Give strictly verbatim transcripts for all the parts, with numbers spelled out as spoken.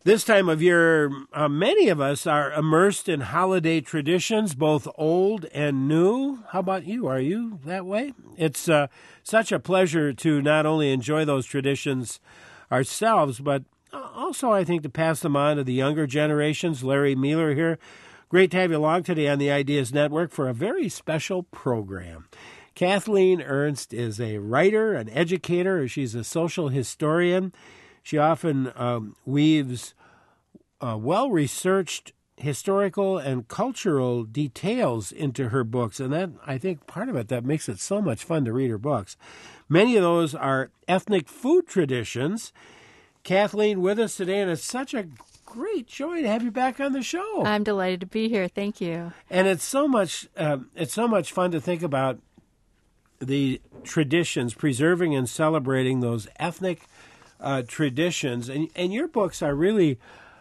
This time of year, uh, many of us are immersed in holiday traditions, both old and new. How about you? Are you that way? It's uh, such a pleasure to not only enjoy those traditions ourselves, but also, I think, to pass them on to the younger generations. Larry Mueller here. Great to have you along today on the Ideas Network for a very special program. Kathleen Ernst is a writer, an educator. She's a social historian. She often um, weaves uh, well-researched historical and cultural details into her books, and that, I think, part of it that makes it so much fun to read her books. Many of those are ethnic food traditions. Kathleen with us today, and it's such a great joy to have you back on the show. I'm delighted to be here. Thank you. And it's so much, um, it's so much fun to think about the traditions, preserving and celebrating those ethnic uh, traditions. And, and your books are really,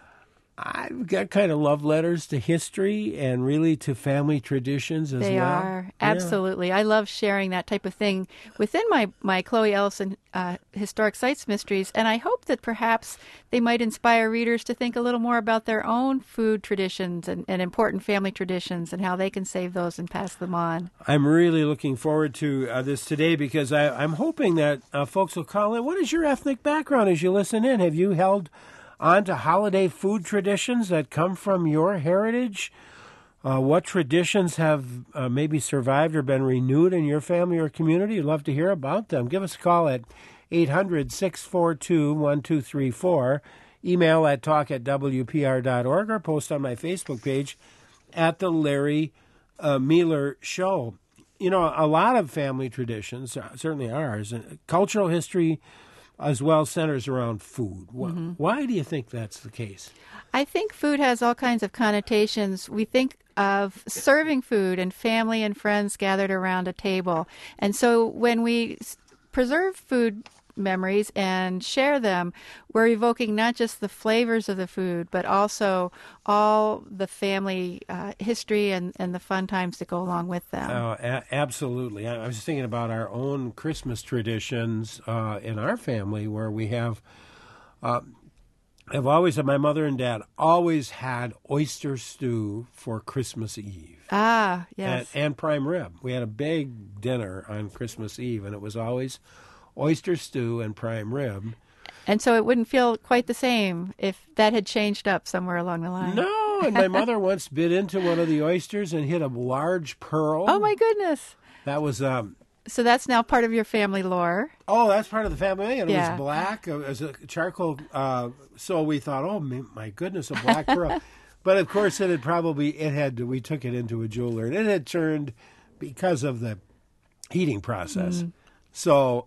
I've got kind of love letters to history and really to family traditions as they well. They are. Absolutely. Yeah. I love sharing that type of thing within my, my Chloe Ellison uh, Historic Sites Mysteries. And I hope that perhaps they might inspire readers to think a little more about their own food traditions and, and important family traditions and how they can save those and pass them on. I'm really looking forward to uh, this today because I, I'm hoping that uh, folks will call in. What is your ethnic background as you listen in? Have you held on to holiday food traditions that come from your heritage? Uh, what traditions have uh, maybe survived or been renewed in your family or community? I'd love to hear about them. Give us a call at eight hundred, six four two, one two three four. Email at talk at w p r dot org or post on my Facebook page at the Larry uh, Mueller Show. You know, a lot of family traditions, uh, certainly ours, uh, cultural history as well centers around food. Mm-hmm. Why do you think that's the case? I think food has all kinds of connotations. We think of serving food and family and friends gathered around a table. And so when we preserve food memories and share them, we're evoking not just the flavors of the food, but also all the family uh, history and, and the fun times that go along with them. Oh, a- absolutely. I, I was thinking about our own Christmas traditions uh, in our family where we have, uh, I've always had, my mother and dad always had oyster stew for Christmas Eve. Ah, yes. And, and prime rib. We had a big dinner on Christmas Eve, and it was always oyster stew and prime rib. And so it wouldn't feel quite the same if that had changed up somewhere along the line. No, and my mother once bit into one of the oysters and hit a large pearl. Oh, my goodness. That was... Um, so that's now part of your family lore. Oh, that's part of the family. And yeah. It was black. It was a charcoal. Uh, so we thought, oh, my goodness, a black pearl. But, of course, it had probably... It had. We took it into a jeweler, and it had turned because of the heating process. Mm. So,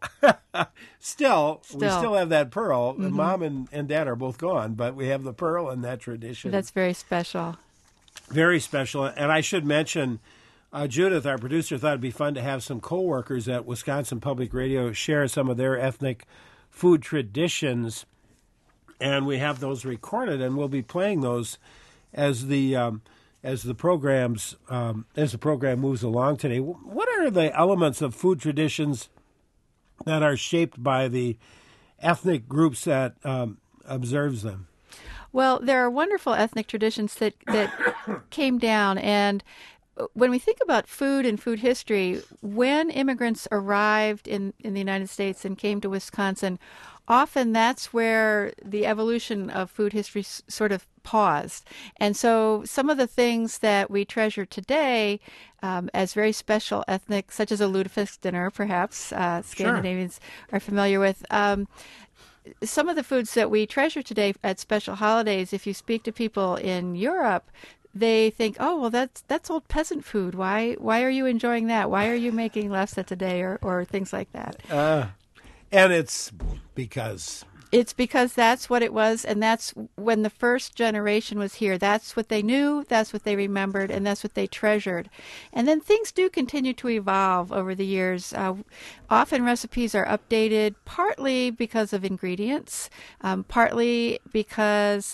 still, still, we still have that pearl. Mm-hmm. Mom and, and Dad are both gone, but we have the pearl and that tradition. That's very special. Very special. And I should mention, uh, Judith, our producer, thought it'd be fun to have some coworkers at Wisconsin Public Radio share some of their ethnic food traditions. And we have those recorded, and we'll be playing those as the um, as the programs um, as the program moves along today. What are the elements of food traditions that are shaped by the ethnic groups that um, observes them? Well, there are wonderful ethnic traditions that, that came down. And when we think about food and food history, when immigrants arrived in, in the United States and came to Wisconsin, often that's where the evolution of food history s- sort of paused. And so some of the things that we treasure today um, as very special ethnic, such as a lutefisk dinner, perhaps uh, Scandinavians sure. are familiar with, um, some of the foods that we treasure today at special holidays, if you speak to people in Europe, they think, oh, well, that's that's old peasant food. Why why are you enjoying that? Why are you making lefse today, or, or things like that? Uh, and it's because... It's because that's what it was, and that's when the first generation was here. That's what they knew, that's what they remembered, and that's what they treasured. And then things do continue to evolve over the years. Uh, often recipes are updated, partly because of ingredients, um, partly because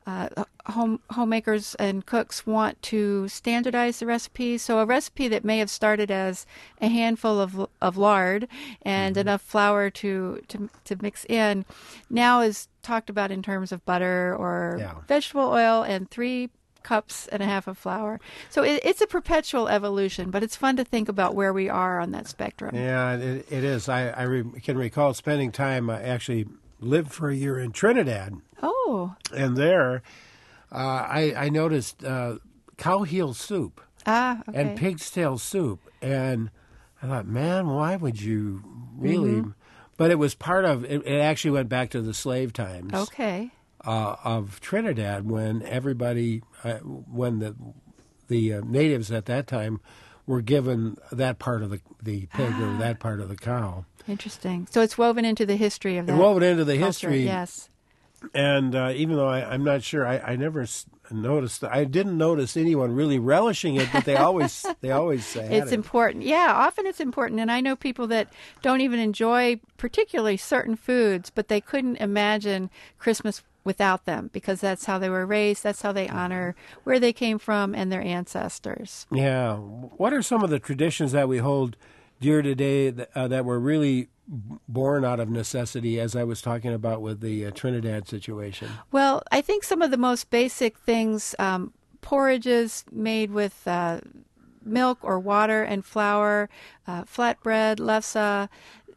uh, home homemakers and cooks want to standardize the recipe. So a recipe that may have started as a handful of of lard and mm-hmm. enough flour to, to to mix in, now is talked about in terms of butter or yeah. vegetable oil and three cups and a half of flour. So it, it's a perpetual evolution, but it's fun to think about where we are on that spectrum. Yeah, it, it is. I, I re- can recall spending time, I actually lived for a year in Trinidad. Oh. And there, uh, I, I noticed uh, cow heel soup ah, okay. and pig's tail soup. And I thought, man, why would you really? Mm-hmm. But it was part of, it, it actually went back to the slave times. Okay. Uh, of Trinidad, when everybody, uh, when the the uh, natives at that time were given that part of the, the pig ah. or that part of the cow. Interesting. So it's woven into the history of that. It's woven into the culture. history. Yes. And uh, even though I, I'm not sure, I, I never s- noticed. I didn't notice anyone really relishing it, but they always they always say it's it. important. Yeah, often it's important. And I know people that don't even enjoy particularly certain foods, but they couldn't imagine Christmas without them, because that's how they were raised, that's how they honor where they came from and their ancestors. Yeah. What are some of the traditions that we hold dear today that, uh, that were really born out of necessity, as I was talking about with the uh, Trinidad situation? Well, I think some of the most basic things, um, porridges made with uh, milk or water and flour, uh, flatbread, lefse.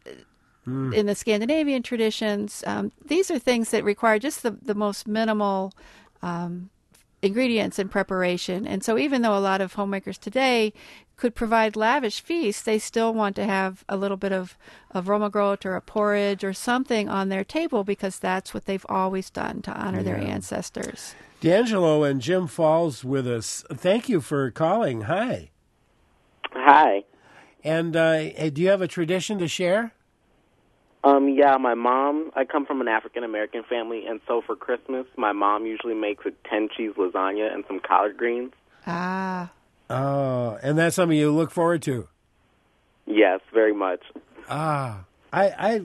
Mm. In the Scandinavian traditions, um, these are things that require just the, the most minimal um, ingredients and preparation. And so even though a lot of homemakers today could provide lavish feasts, they still want to have a little bit of, of romagrot or a porridge or something on their table, because that's what they've always done to honor yeah. their ancestors. D'Angelo and Jim Falls with us. Thank you for calling. Hi. Hi. And uh, do you have a tradition to share? Um, yeah, my mom, I come from an African-American family, and so for Christmas, my mom usually makes a ten-cheese lasagna and some collard greens. Ah. Oh, and that's something you look forward to? Yes, very much. Ah, I, I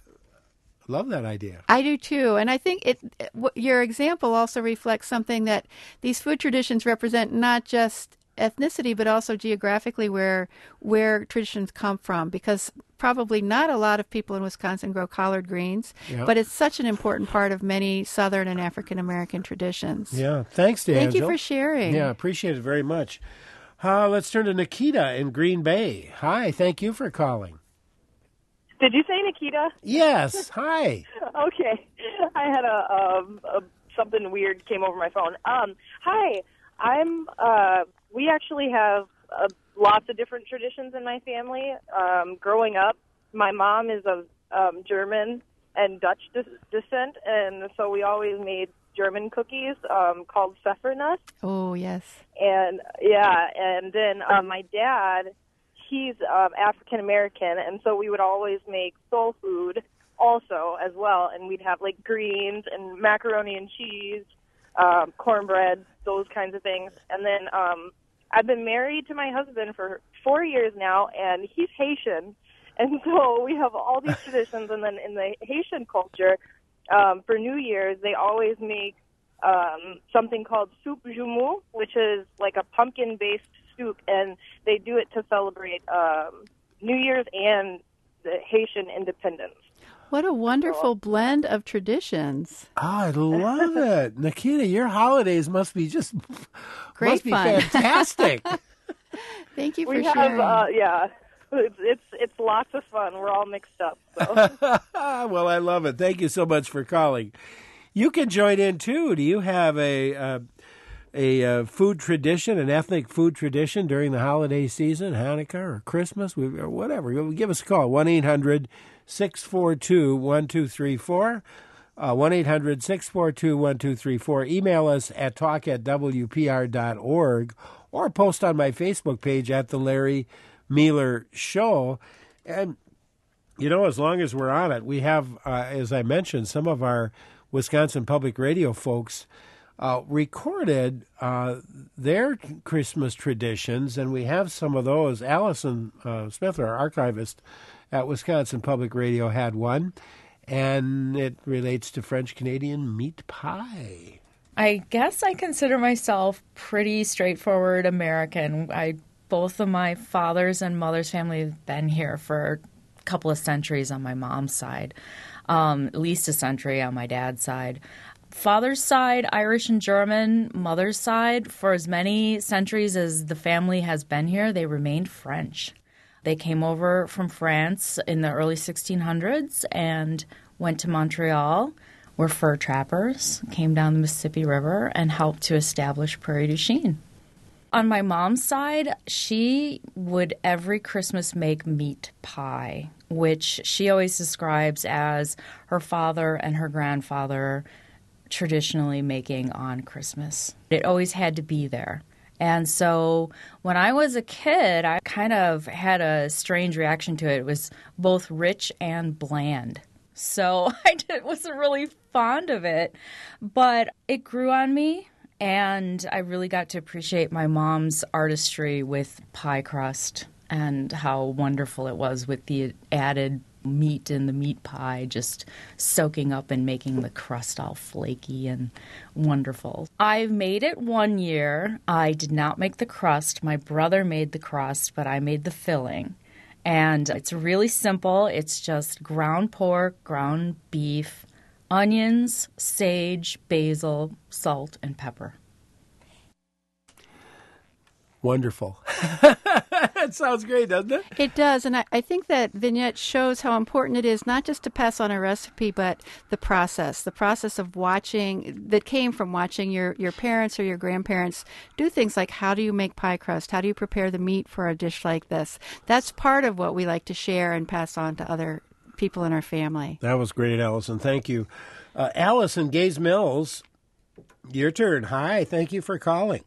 love that idea. I do too, and I think it. Your example also reflects something that these food traditions represent, not just ethnicity, but also geographically where where traditions come from, because probably not a lot of people in Wisconsin grow collard greens, yep. but it's such an important part of many Southern and African American traditions. Yeah, thanks, D'Angelo. Thank you for sharing. Yeah, appreciate it very much. Uh, let's turn to Nikita in Green Bay. Hi, thank you for calling. Did you say Nikita? Yes, hi. Okay, I had a, um, a something weird came over my phone. Um, hi, I'm. Uh, we actually have uh, lots of different traditions in my family. Um, growing up, my mom is of um, German and Dutch de- descent, and so we always made German cookies um, called Pfeffernuss. Oh, yes. And, yeah, and then uh, my dad, he's um, African-American, and so we would always make soul food also as well, and we'd have, like, greens and macaroni and cheese, um, cornbread, those kinds of things. And then um, I've been married to my husband for four years now, and he's Haitian, and so we have all these traditions. And then in the Haitian culture, um, for New Year's, they always make um, something called soup joumou, which is like a pumpkin-based soup, and they do it to celebrate um, New Year's and the Haitian independence. What a wonderful blend of traditions. Oh, I love it. Nikita, your holidays must be just Great must be fun. Fantastic. Thank you for we sharing. Have, uh, yeah, it's, it's it's lots of fun. We're all mixed up. So. Well, I love it. Thank you so much for calling. You can join in, too. Do you have a... Uh, a uh, food tradition, an ethnic food tradition during the holiday season, Hanukkah or Christmas, or whatever? Give us a call, one eight hundred six four two one two three four, uh, one eight hundred six four two one two three four. Email us at talk at w p r dot org or post on my Facebook page at The Larry Mealer Show. And, you know, as long as we're on it, we have, uh, as I mentioned, some of our Wisconsin Public Radio folks Uh, recorded uh, their Christmas traditions, and we have some of those. Allison uh, Smith, our archivist at Wisconsin Public Radio, had one, and it relates to French-Canadian meat pie. I guess I consider myself pretty straightforward American. I both of my father's and mother's family have been here for a couple of centuries on my mom's side, um, at least a century on my dad's side. Father's side, Irish and German. Mother's side, for as many centuries as the family has been here, they remained French. They came over from France in the early sixteen hundreds and went to Montreal, were fur trappers, came down the Mississippi River, and helped to establish Prairie du Chien. On my mom's side, she would every Christmas make meat pie, which she always describes as her father and her grandfather traditionally making on Christmas. It always had to be there. And so when I was a kid, I kind of had a strange reaction to it. It was both rich and bland. So I did, wasn't really fond of it, but it grew on me, and I really got to appreciate my mom's artistry with pie crust and how wonderful it was with the added meat in the meat pie, just soaking up and making the crust all flaky and wonderful. I made it one year. I did not make the crust. My brother made the crust, but I made the filling. And it's really simple. It's just ground pork, ground beef, onions, sage, basil, salt, and pepper. Wonderful. That sounds great, doesn't it? It does, and I, I think that vignette shows how important it is not just to pass on a recipe, but the process, the process of watching, that came from watching your, your parents or your grandparents do things like, how do you make pie crust? How do you prepare the meat for a dish like this? That's part of what we like to share and pass on to other people in our family. That was great, Allison. Thank you. Uh, Allison, Gaze Mills, your turn. Hi, thank you for calling.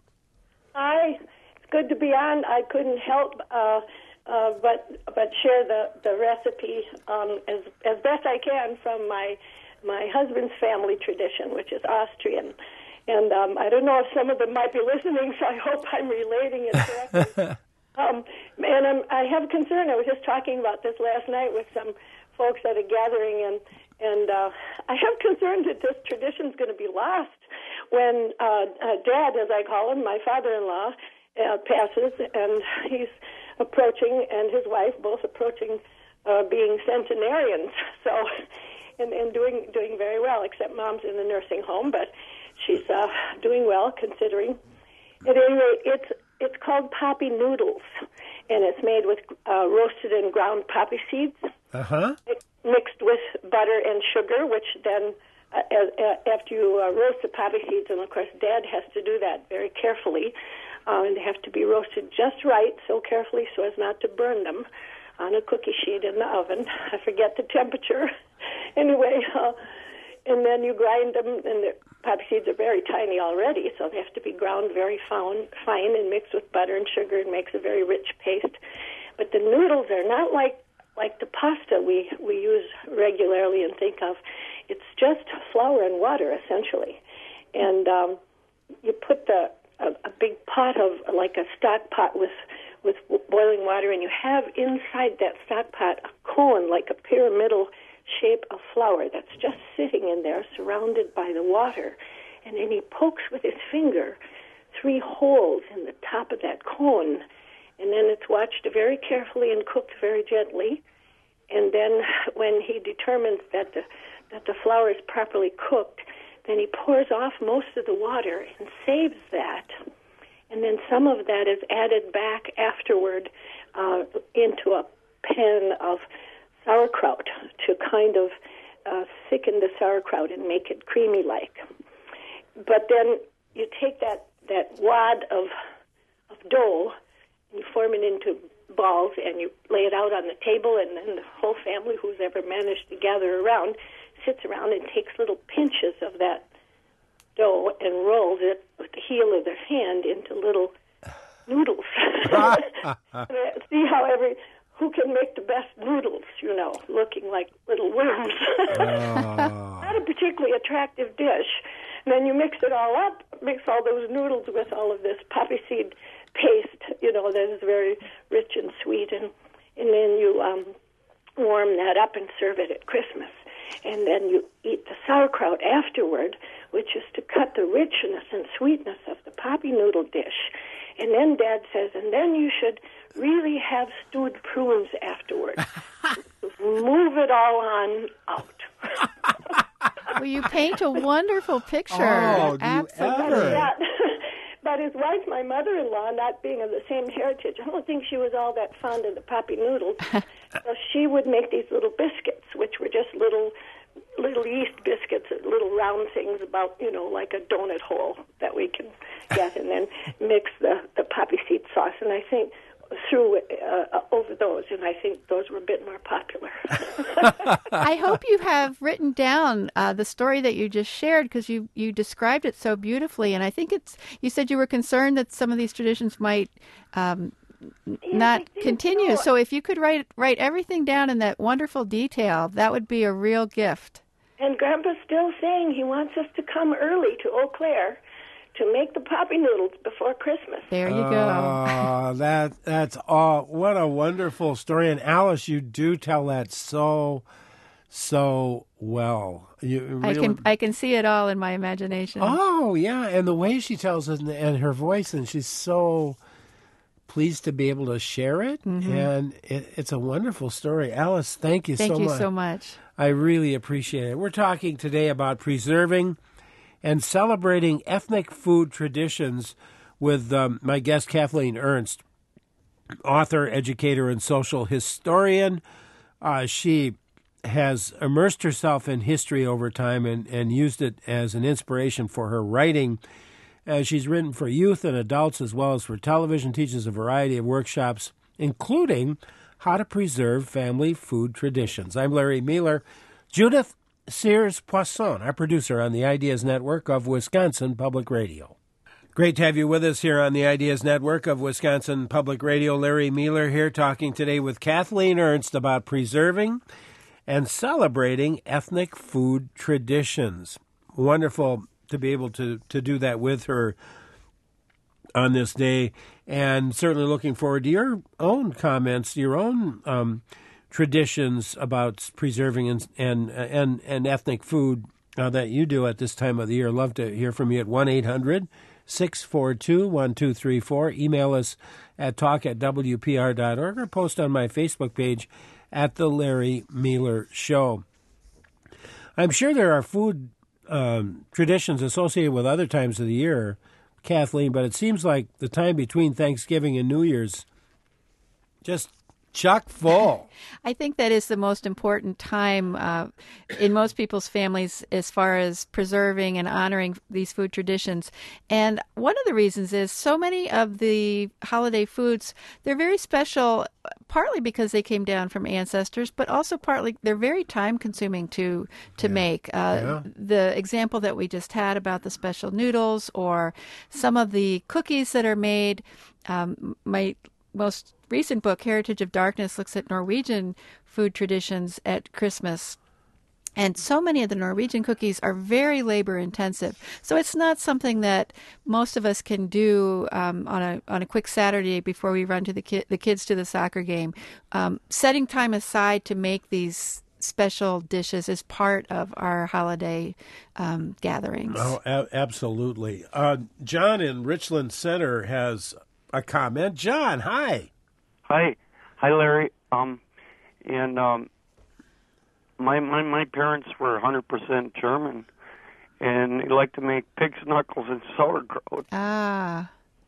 Hi. Good to be on. I couldn't help uh, uh, but but share the the recipe um, as as best I can from my my husband's family tradition, which is Austrian. And um, I don't know if some of them might be listening, so I hope I'm relating it correctly. um, and I'm, I have concern. I was just talking about this last night with some folks at a gathering, and and uh, I have concern that this tradition is going to be lost when uh, uh, Dad, as I call him, my father-in-law, Uh, passes, and he's approaching, and his wife both approaching uh, being centenarians. So, and, and doing doing very well. Except Mom's in the nursing home, but she's uh, doing well considering. At any rate, it's it's called poppy noodles, and it's made with uh, roasted and ground poppy seeds, uh-huh. mixed with butter and sugar, which then. Uh, uh, after you uh, roast the poppy seeds, and of course Dad has to do that very carefully, uh, and they have to be roasted just right, so carefully so as not to burn them on a cookie sheet in the oven. I forget the temperature. Anyway, uh, and then you grind them, and the poppy seeds are very tiny already, so they have to be ground very fine, fine and mixed with butter and sugar, and makes a very rich paste. But the noodles are not like like the pasta we, we use regularly and think of. It's just flour and water, essentially. And um, you put the a, a big pot of, like a stock pot with, with boiling water, and you have inside that stock pot a cone, like a pyramidal shape of flour that's just sitting in there, surrounded by the water. And then he pokes with his finger three holes in the top of that cone, and then it's watched very carefully and cooked very gently. And then when he determines that the that the flour is properly cooked, then he pours off most of the water and saves that. And then some of that is added back afterward uh, into a pan of sauerkraut to kind of uh, thicken the sauerkraut and make it creamy-like. But then you take that, that wad of, of dough and you form it into balls, and you lay it out on the table, and then the whole family, who's ever managed to gather around, sits around and takes little pinches of that dough and rolls it with the heel of their hand into little noodles. See how every who can make the best noodles, you know, looking like little worms. Oh. Not a particularly attractive dish. And then you mix it all up, mix all those noodles with all of this poppy seed paste, you know, that is very rich and sweet, and and then you um, warm that up and serve it at Christmas. And then you eat the sauerkraut afterward which is to cut the richness and sweetness of the poppy noodle dish. And then Dad says, and then you should really have stewed prunes afterwards. Move it all on out. Well, you paint a wonderful picture. Oh, do you Absolutely. ever? Yeah. But his wife, my mother-in-law, not being of the same heritage, I don't think she was all that fond of the poppy noodles. So she would make these little biscuits, which were just little little yeast biscuits, little round things about, you know, like a donut hole that we can get, and then mix the, the poppy seed sauce. And I think through uh, over those, and I think those were a bit more popular. I hope you have written down uh, the story that you just shared, because you, you described it so beautifully. And I think it's, you said you were concerned that some of these traditions might um, Yeah, not I think continue. so. So if you could write write everything down in that wonderful detail, that would be a real gift. And Grandpa's still saying he wants us to come early to Eau Claire to make the poppy noodles before Christmas. There you go. Oh, that that's all. What a wonderful story. And Alice, you do tell that so so well. You really, I can I can see it all in my imagination. Oh yeah, and the way she tells it, and, and her voice, and she's so pleased to be able to share it. Mm-hmm. And it, it's a wonderful story. Alice, thank you Thank so you much. so much. I really appreciate it. We're talking today about preserving and celebrating ethnic food traditions with um, my guest, Kathleen Ernst, author, educator, and social historian. Uh, she has immersed herself in history over time and, and used it as an inspiration for her writing. Uh, she's written for youth and adults as well as for television, teaches a variety of workshops, including how to preserve family food traditions. I'm Larry Mueller. Judith Sears Poisson, our producer on the Ideas Network of Wisconsin Public Radio. Great to have you with us here on the Ideas Network of Wisconsin Public Radio. Larry Mueller here, talking today with Kathleen Ernst about preserving and celebrating ethnic food traditions. Wonderful to be able to, to do that with her on this day, and certainly looking forward to your own comments, your own um, traditions about preserving and and and, and ethnic food uh, that you do at this time of the year. Love to hear from you at one eight hundred six four two one two three four. Email us at talk at w p r dot org or post on my Facebook page at The Larry Mueller Show. I'm sure there are food um, traditions associated with other times of the year, Kathleen, but it seems like the time between Thanksgiving and New Year's just chock full. I think that is the most important time uh, in most people's families as far as preserving and honoring these food traditions. And one of the reasons is so many of the holiday foods, they're very special, partly because they came down from ancestors, but also partly they're very time consuming to to yeah. make. Uh, yeah. The example that we just had about the special noodles or some of the cookies that are made, um, my most recent book, Heritage of Darkness, looks at Norwegian food traditions at Christmas. And so many of the Norwegian cookies are very labor intensive. So it's not something that most of us can do um, on a on a quick Saturday before we run to the ki- the kids to the soccer game. Um, setting time aside to make these special dishes is part of our holiday um, gatherings. Oh, a- absolutely. Uh, John in Richland Center has a comment. John, hi. Hi. Hi, Larry. Um, and um, my, my my parents were one hundred percent German, and they like to make pig's knuckles and sauerkraut. Ah.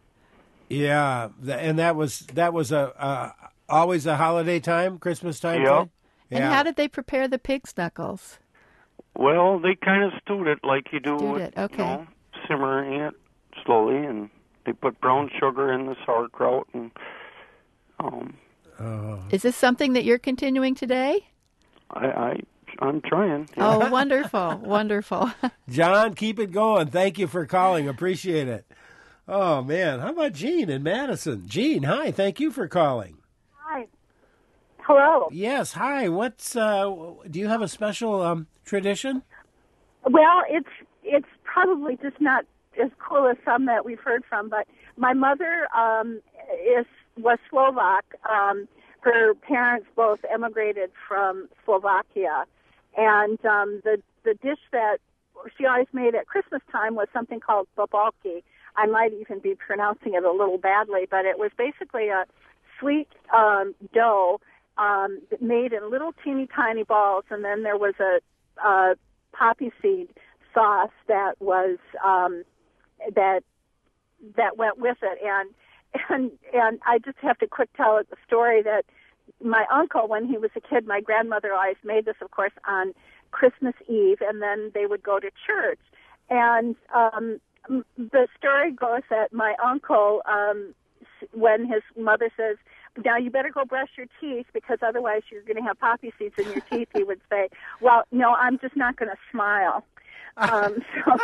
Yeah, and that was that was a uh, always a holiday time, Christmas time. Yeah. Time? And yeah. how did they prepare the pig's knuckles? Well, they kind of stewed it like you do Stewed with, it, okay. you know, simmering it slowly, and they put brown sugar in the sauerkraut. And um, oh. Is this something that you're continuing today? I, I I'm trying. Yeah. Oh, wonderful, wonderful. John, keep it going. Thank you for calling. Appreciate it. Oh man, how about Jean in Madison? Jean, hi. Thank you for calling. Hi. Hello. Yes, hi. What's uh, do you have a special um, tradition? Well, it's it's probably just not as cool as some that we've heard from, but my mother um, is was Slovak. Um, her parents both emigrated from Slovakia, and um, the the dish that she always made at Christmas time was something called babalki. I might even be pronouncing it a little badly, but it was basically a sweet um, dough um, made in little teeny tiny balls, and then there was a, a poppy seed sauce that was um, that that went with it, and and and I just have to quick tell the story that my uncle, when he was a kid, my grandmother always made this, of course, on Christmas Eve, and then they would go to church, and um, the story goes that my uncle, um, when his mother says, now you better go brush your teeth because otherwise you're going to have poppy seeds in your teeth, he would say, well, no, I'm just not going to smile. Um, so,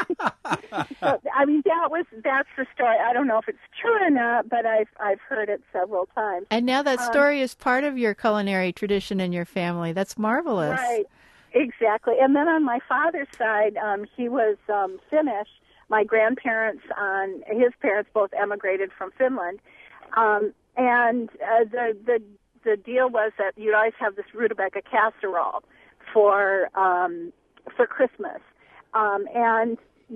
so, I mean, that was, that's the story. I don't know if it's true or not, but I've, I've heard it several times. And now that um, story is part of your culinary tradition in your family. That's marvelous. Right, exactly. And then on my father's side, um, he was um, Finnish. My grandparents, on his parents, both emigrated from Finland. Um, and uh, the, the, the deal was that you'd always have this rutabaga casserole for, um, for Christmas. Um, and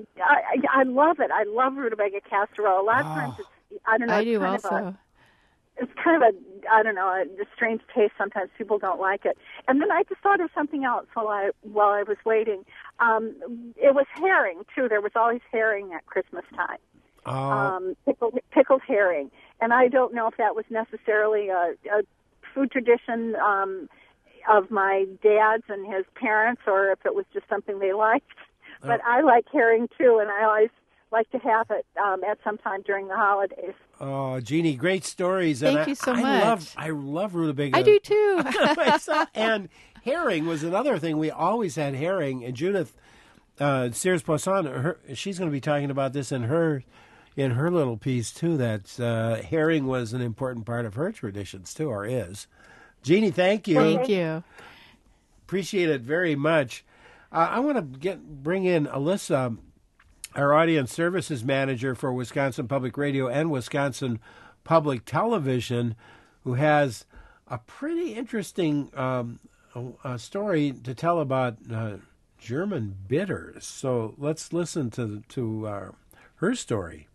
I, I love it. I love rutabaga casserole. A lot of Oh. times it's, I don't know. I it's do kind also. Of a, it's kind of a, I don't know, a, a strange taste. Sometimes people don't like it. And then I just thought of something else while I, while I was waiting. Um, it was herring, too. There was always herring at Christmas time. Oh, Um, pickled, pickled herring. And I don't know if that was necessarily a, a food tradition, um, of my dad's and his parents, or if it was just something they liked. But I like herring, too, and I always like to have it um, at some time during the holidays. oh, Jeannie, great stories. Thank and you I, so I much. Love, I love rutabaga. I do too. myself. And herring was another thing. We always had herring. And Judith uh, Sears Poisson, her, she's going to be talking about this in her in her little piece too. That uh, herring was an important part of her traditions too, or is. Jeannie, thank you. Thank you. Appreciate it very much. Uh, I want to get bring in Alyssa, our audience services manager for Wisconsin Public Radio and Wisconsin Public Television, who has a pretty interesting um, a, a story to tell about uh, German bitters. So let's listen to to uh, her story.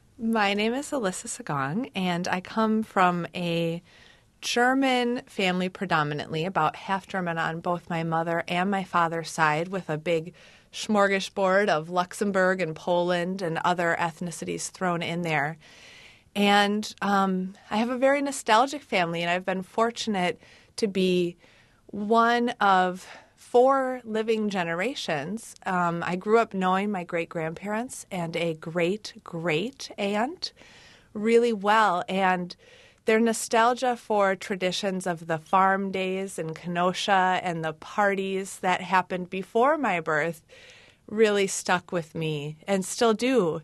My name is Alyssa Sagong, and I come from a German family predominantly, about half German on both my mother and my father's side, with a big smorgasbord of Luxembourg and Poland and other ethnicities thrown in there. And um, I have a very nostalgic family, and I've been fortunate to be one of four living generations. Um, I grew up knowing my great-grandparents and a great-great-aunt really well, and their nostalgia for traditions of the farm days in Kenosha and the parties that happened before my birth really stuck with me and still do.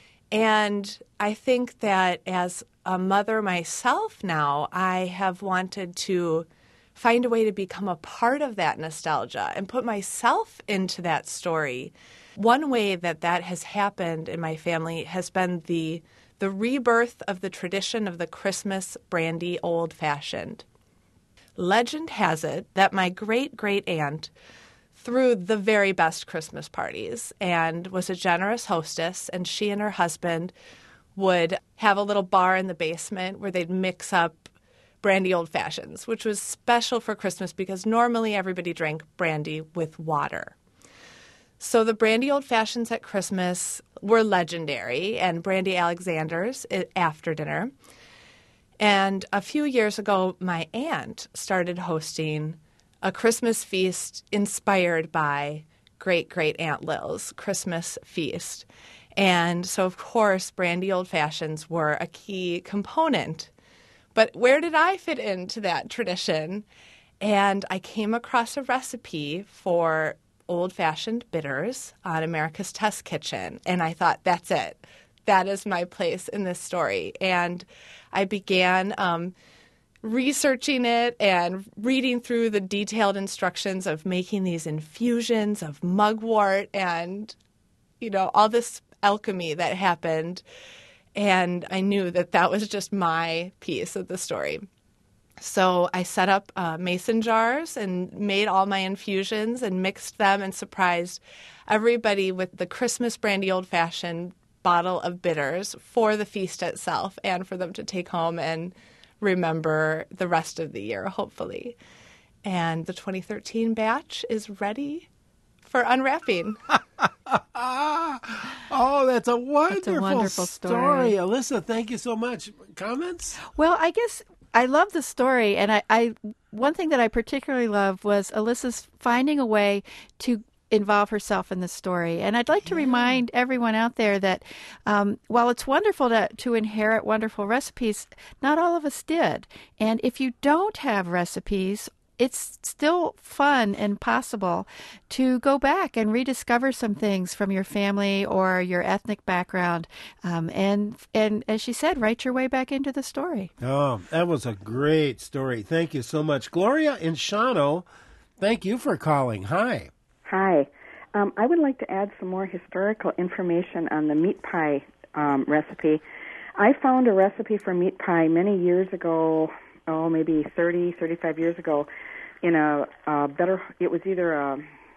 And I think that as a mother myself now, I have wanted to find a way to become a part of that nostalgia and put myself into that story. One way that that has happened in my family has been the the rebirth of the tradition of the Christmas brandy old-fashioned. Legend has it that my great-great-aunt threw the very best Christmas parties and was a generous hostess, and she and her husband would have a little bar in the basement where they'd mix up brandy old-fashions, which was special for Christmas because normally everybody drank brandy with water. So the brandy old-fashions at Christmas were legendary, and brandy Alexanders after dinner. And a few years ago, my aunt started hosting a Christmas feast inspired by great-great-aunt Lil's Christmas feast. And so, of course, brandy old-fashions were a key component. But where did I fit into that tradition? And I came across a recipe for old-fashioned bitters on America's Test Kitchen, and I thought, that's it. That is my place in this story. And I began um, researching it and reading through the detailed instructions of making these infusions of mugwort and, you know, all this alchemy that happened. And I knew that that was just my piece of the story. So I set up uh, mason jars and made all my infusions and mixed them and surprised everybody with the Christmas brandy old-fashioned bottle of bitters for the feast itself and for them to take home and remember the rest of the year, hopefully. And the twenty thirteen batch is ready for unwrapping. Oh, that's a wonderful, That's a wonderful story. story. Alyssa, thank you so much. Comments? Well, I guess I love the story, and I, I one thing that I particularly love was Alyssa's finding a way to involve herself in the story. And I'd like to remind everyone out there that um, while it's wonderful to, to inherit wonderful recipes, not all of us did. And if you don't have recipes, it's still fun and possible to go back and rediscover some things from your family or your ethnic background. Um, and, and as she said, write your way back into the story. Oh, that was a great story. Thank you so much. Gloria in Shawano, thank you for calling. Hi. Hi. Um, I would like to add some more historical information on the meat pie um, recipe. I found a recipe for meat pie many years ago, oh, maybe thirty, thirty-five years ago, in a, a better, it was either a,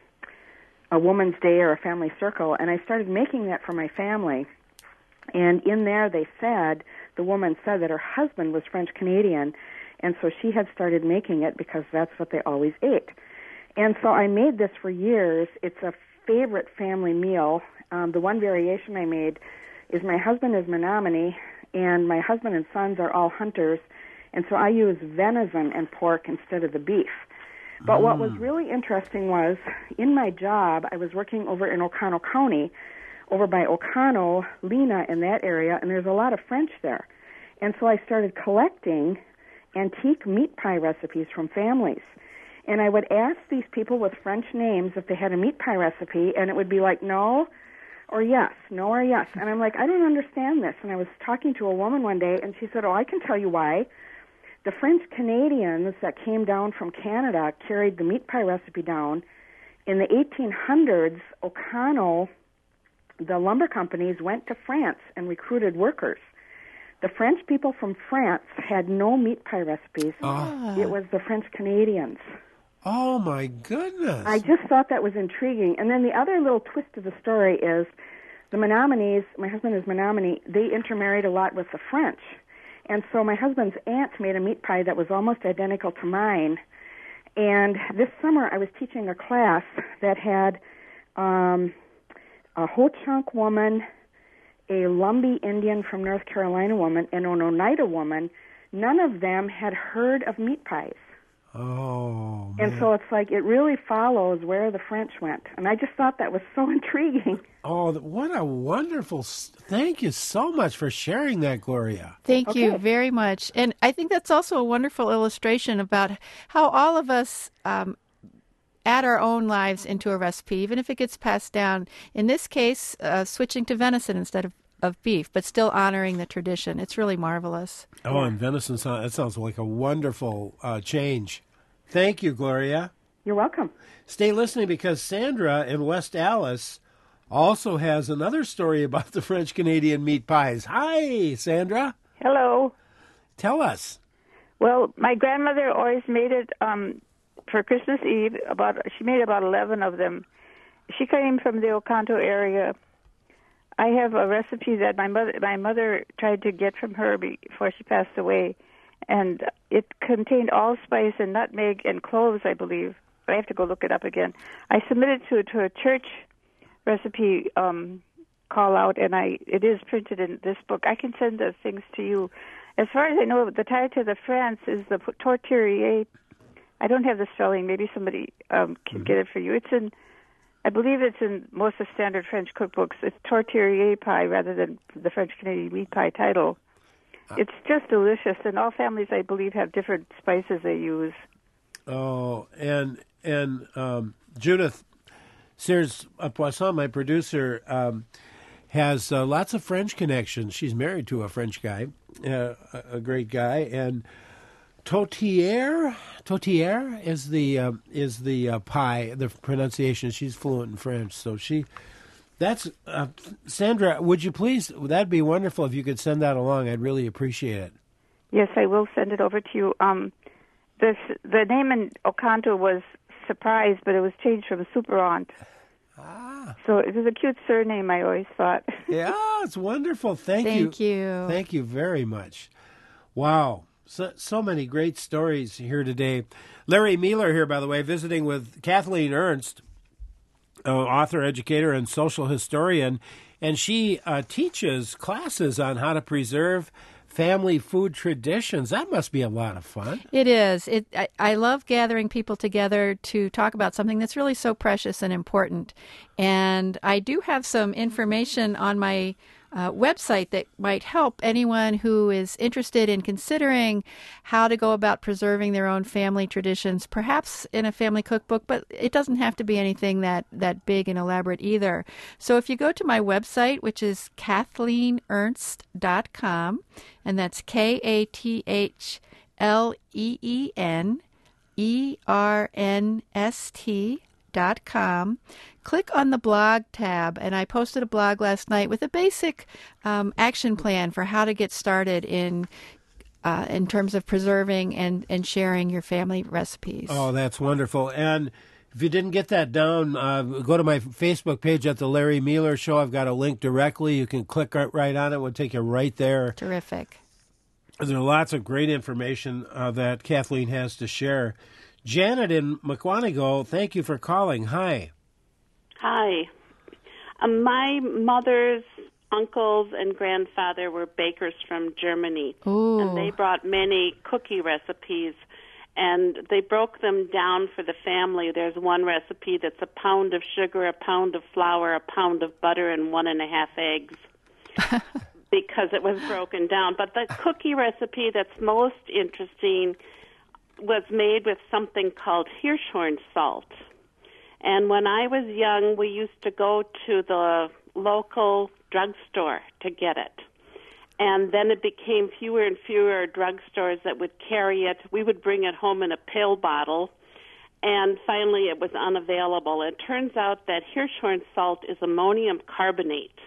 a woman's day or a family circle, and I started making that for my family. And in there they said, the woman said that her husband was French-Canadian, and so she had started making it because that's what they always ate. And so I made this for years. It's a favorite family meal. Um, the one variation I made is my husband is Menominee, and my husband and sons are all hunters, and so I use venison and pork instead of the beef. But mm. what was really interesting was, in my job, I was working over in Oconto County, over by Oconto, Lena, in that area, and there's a lot of French there. And so I started collecting antique meat pie recipes from families. And I would ask these people with French names if they had a meat pie recipe, and it would be like, no or yes, no or yes. And I'm like, I don't understand this. And I was talking to a woman one day, and she said, oh, I can tell you why. The French Canadians that came down from Canada carried the meat pie recipe down. In the eighteen hundreds, Oconto, the lumber companies, went to France and recruited workers. The French people from France had no meat pie recipes. Oh. It was the French Canadians. Oh, my goodness. I just thought that was intriguing. And then the other little twist of the story is the Menominees, my husband is Menominee, they intermarried a lot with the French. And so my husband's aunt made a meat pie that was almost identical to mine. And this summer I was teaching a class that had um, a Ho-Chunk woman, a Lumbee Indian from North Carolina woman, and an Oneida woman. None of them had heard of meat pies. Oh, man. And so it's like it really follows where the French went. And I just thought that was so intriguing. Oh, what a wonderful... Thank you so much for sharing that, Gloria. Thank Okay. you very much. And I think that's also a wonderful illustration about how all of us um, add our own lives into a recipe, even if it gets passed down. In this case, uh, switching to venison instead of, of beef, but still honoring the tradition. It's really marvelous. Oh, and venison, that sounds like a wonderful uh, change. Thank you, Gloria. You're welcome. Stay listening because Sandra in West Allis also has another story about the French-Canadian meat pies. Hi, Sandra. Hello. Tell us. Well, my grandmother always made it um, for Christmas Eve. About she made about eleven of them. She came from the Oconto area. I have a recipe that my mother my mother tried to get from her before she passed away, and it contained allspice and nutmeg and cloves, I believe. But I have to go look it up again. I submitted to to a church recipe um, call out, and I it is printed in this book. I can send those things to you. As far as I know, the title to the France is the torturier. I don't have the spelling. Maybe somebody um, can get it for you. It's in, I believe it's in most of standard French cookbooks. It's torturier pie rather than the French Canadian meat pie title. It's just delicious, and all families, I believe, have different spices they use. Oh, and and um, Judith Sears Poisson, my producer, um, has uh, lots of French connections. She's married to a French guy, uh, a, a great guy, and Totière, Totière is the uh, is the uh, pie. The pronunciation. She's fluent in French, so she. That's uh, Sandra. Would you please? That'd be wonderful if you could send that along. I'd really appreciate it. Yes, I will send it over to you. Um, the the name in Oconto was Surprise, but it was changed from Super Aunt. Ah. So it was a cute surname, I always thought. Yeah, it's wonderful. Thank, Thank you. you. Thank you very much. Wow. So, so many great stories here today. Larry Mueller here, by the way, visiting with Kathleen Ernst, uh, author, educator, and social historian. And she uh, teaches classes on how to preserve family food traditions. That must be a lot of fun. It is. It. I, I love gathering people together to talk about something that's really so precious and important. And I do have some information on my uh, website that might help anyone who is interested in considering how to go about preserving their own family traditions, perhaps in a family cookbook, but it doesn't have to be anything that, that big and elaborate either. So if you go to my website, which is kathleen ernst dot com, and that's K A T H L E E N E R N S T dot com. Click on the blog tab, and I posted a blog last night with a basic um, action plan for how to get started in uh, in terms of preserving and, and sharing your family recipes. Oh, that's wonderful. And if you didn't get that down, uh, go to my Facebook page at the Larry Mueller Show. I've got a link directly. You can click right, right on it. It will take you right there. Terrific. There's lots of great information uh, that Kathleen has to share. Janet in McWanago, thank you for calling. Hi. Hi. Um, my mother's uncles and grandfather were bakers from Germany. Ooh. And they brought many cookie recipes, and they broke them down for the family. There's one recipe that's a pound of sugar, a pound of flour, a pound of butter, and one and a half eggs. Because it was broken down. But the cookie recipe that's most interesting was made with something called Hirshhorn salt. And when I was young, we used to go to the local drugstore to get it. And then it became fewer and fewer drugstores that would carry it. We would bring it home in a pill bottle, and finally it was unavailable. It turns out that Hirshhorn salt is ammonium carbonate.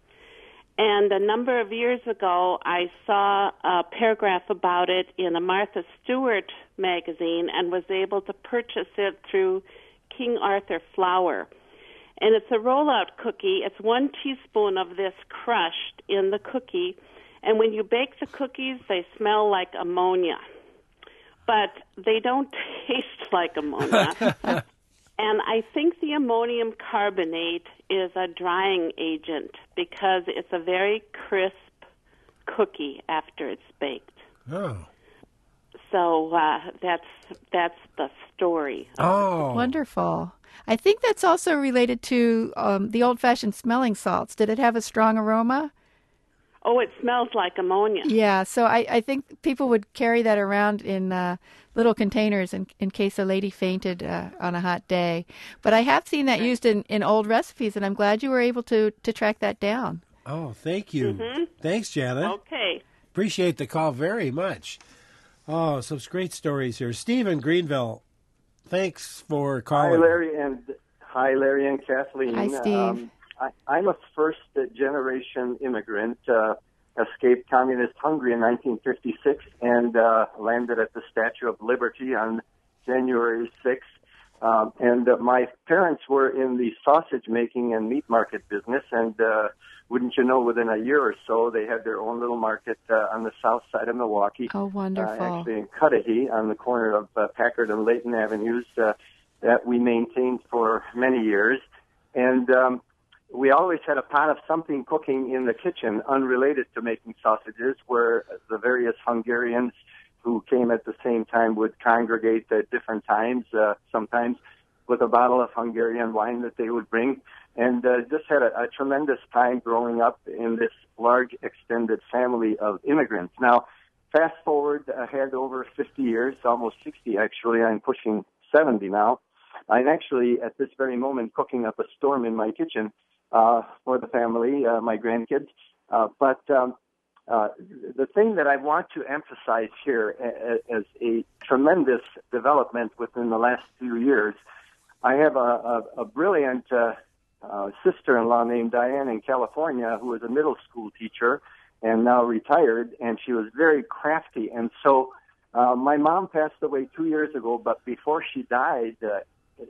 And a number of years ago, I saw a paragraph about it in a Martha Stewart magazine and was able to purchase it through King Arthur Flour. And it's a rollout cookie. It's one teaspoon of this crushed in the cookie. And when you bake the cookies, they smell like ammonia. But they don't taste like ammonia. And I think the ammonium carbonate is a drying agent because it's a very crisp cookie after it's baked. Oh. So uh, that's that's the story. Oh. Wonderful. I think that's also related to um, the old-fashioned smelling salts. Did it have a strong aroma? Oh, it smells like ammonia. Yeah, so I, I think people would carry that around in uh, little containers in, in case a lady fainted uh, on a hot day. But I have seen that used in, in old recipes, and I'm glad you were able to, to track that down. Oh, thank you. Mm-hmm. Thanks, Janet. Okay. Appreciate the call very much. Oh, some great stories here. Steve in Greenville, thanks for calling. Hi, Larry, and hi, Larry and Kathleen. Hi, Steve. Um, I, I'm a first-generation immigrant, uh, escaped communist Hungary in nineteen fifty-six and uh, landed at the Statue of Liberty on January sixth. Um, and uh, my parents were in the sausage-making and meat market business, and uh, wouldn't you know, within a year or so, they had their own little market uh, on the south side of Milwaukee. Oh, wonderful. Uh, actually in Cudahy on the corner of uh, Packard and Layton Avenues uh, that we maintained for many years. And um, we always had a pot of something cooking in the kitchen unrelated to making sausages, where the various Hungarians who came at the same time would congregate at different times, uh, sometimes with a bottle of Hungarian wine that they would bring. And uh, just had a, a tremendous time growing up in this large extended family of immigrants. Now, fast forward ahead over fifty years, almost sixty actually, I'm pushing seventy now. I'm actually at this very moment cooking up a storm in my kitchen uh, for the family, uh, my grandkids. Uh, but um, uh, the thing that I want to emphasize here as a tremendous development within the last few years, I have a, a, a brilliant uh, uh, sister-in-law named Diane in California who was a middle school teacher and now retired, and she was very crafty. And so Uh, my mom passed away two years ago, but before she died, uh,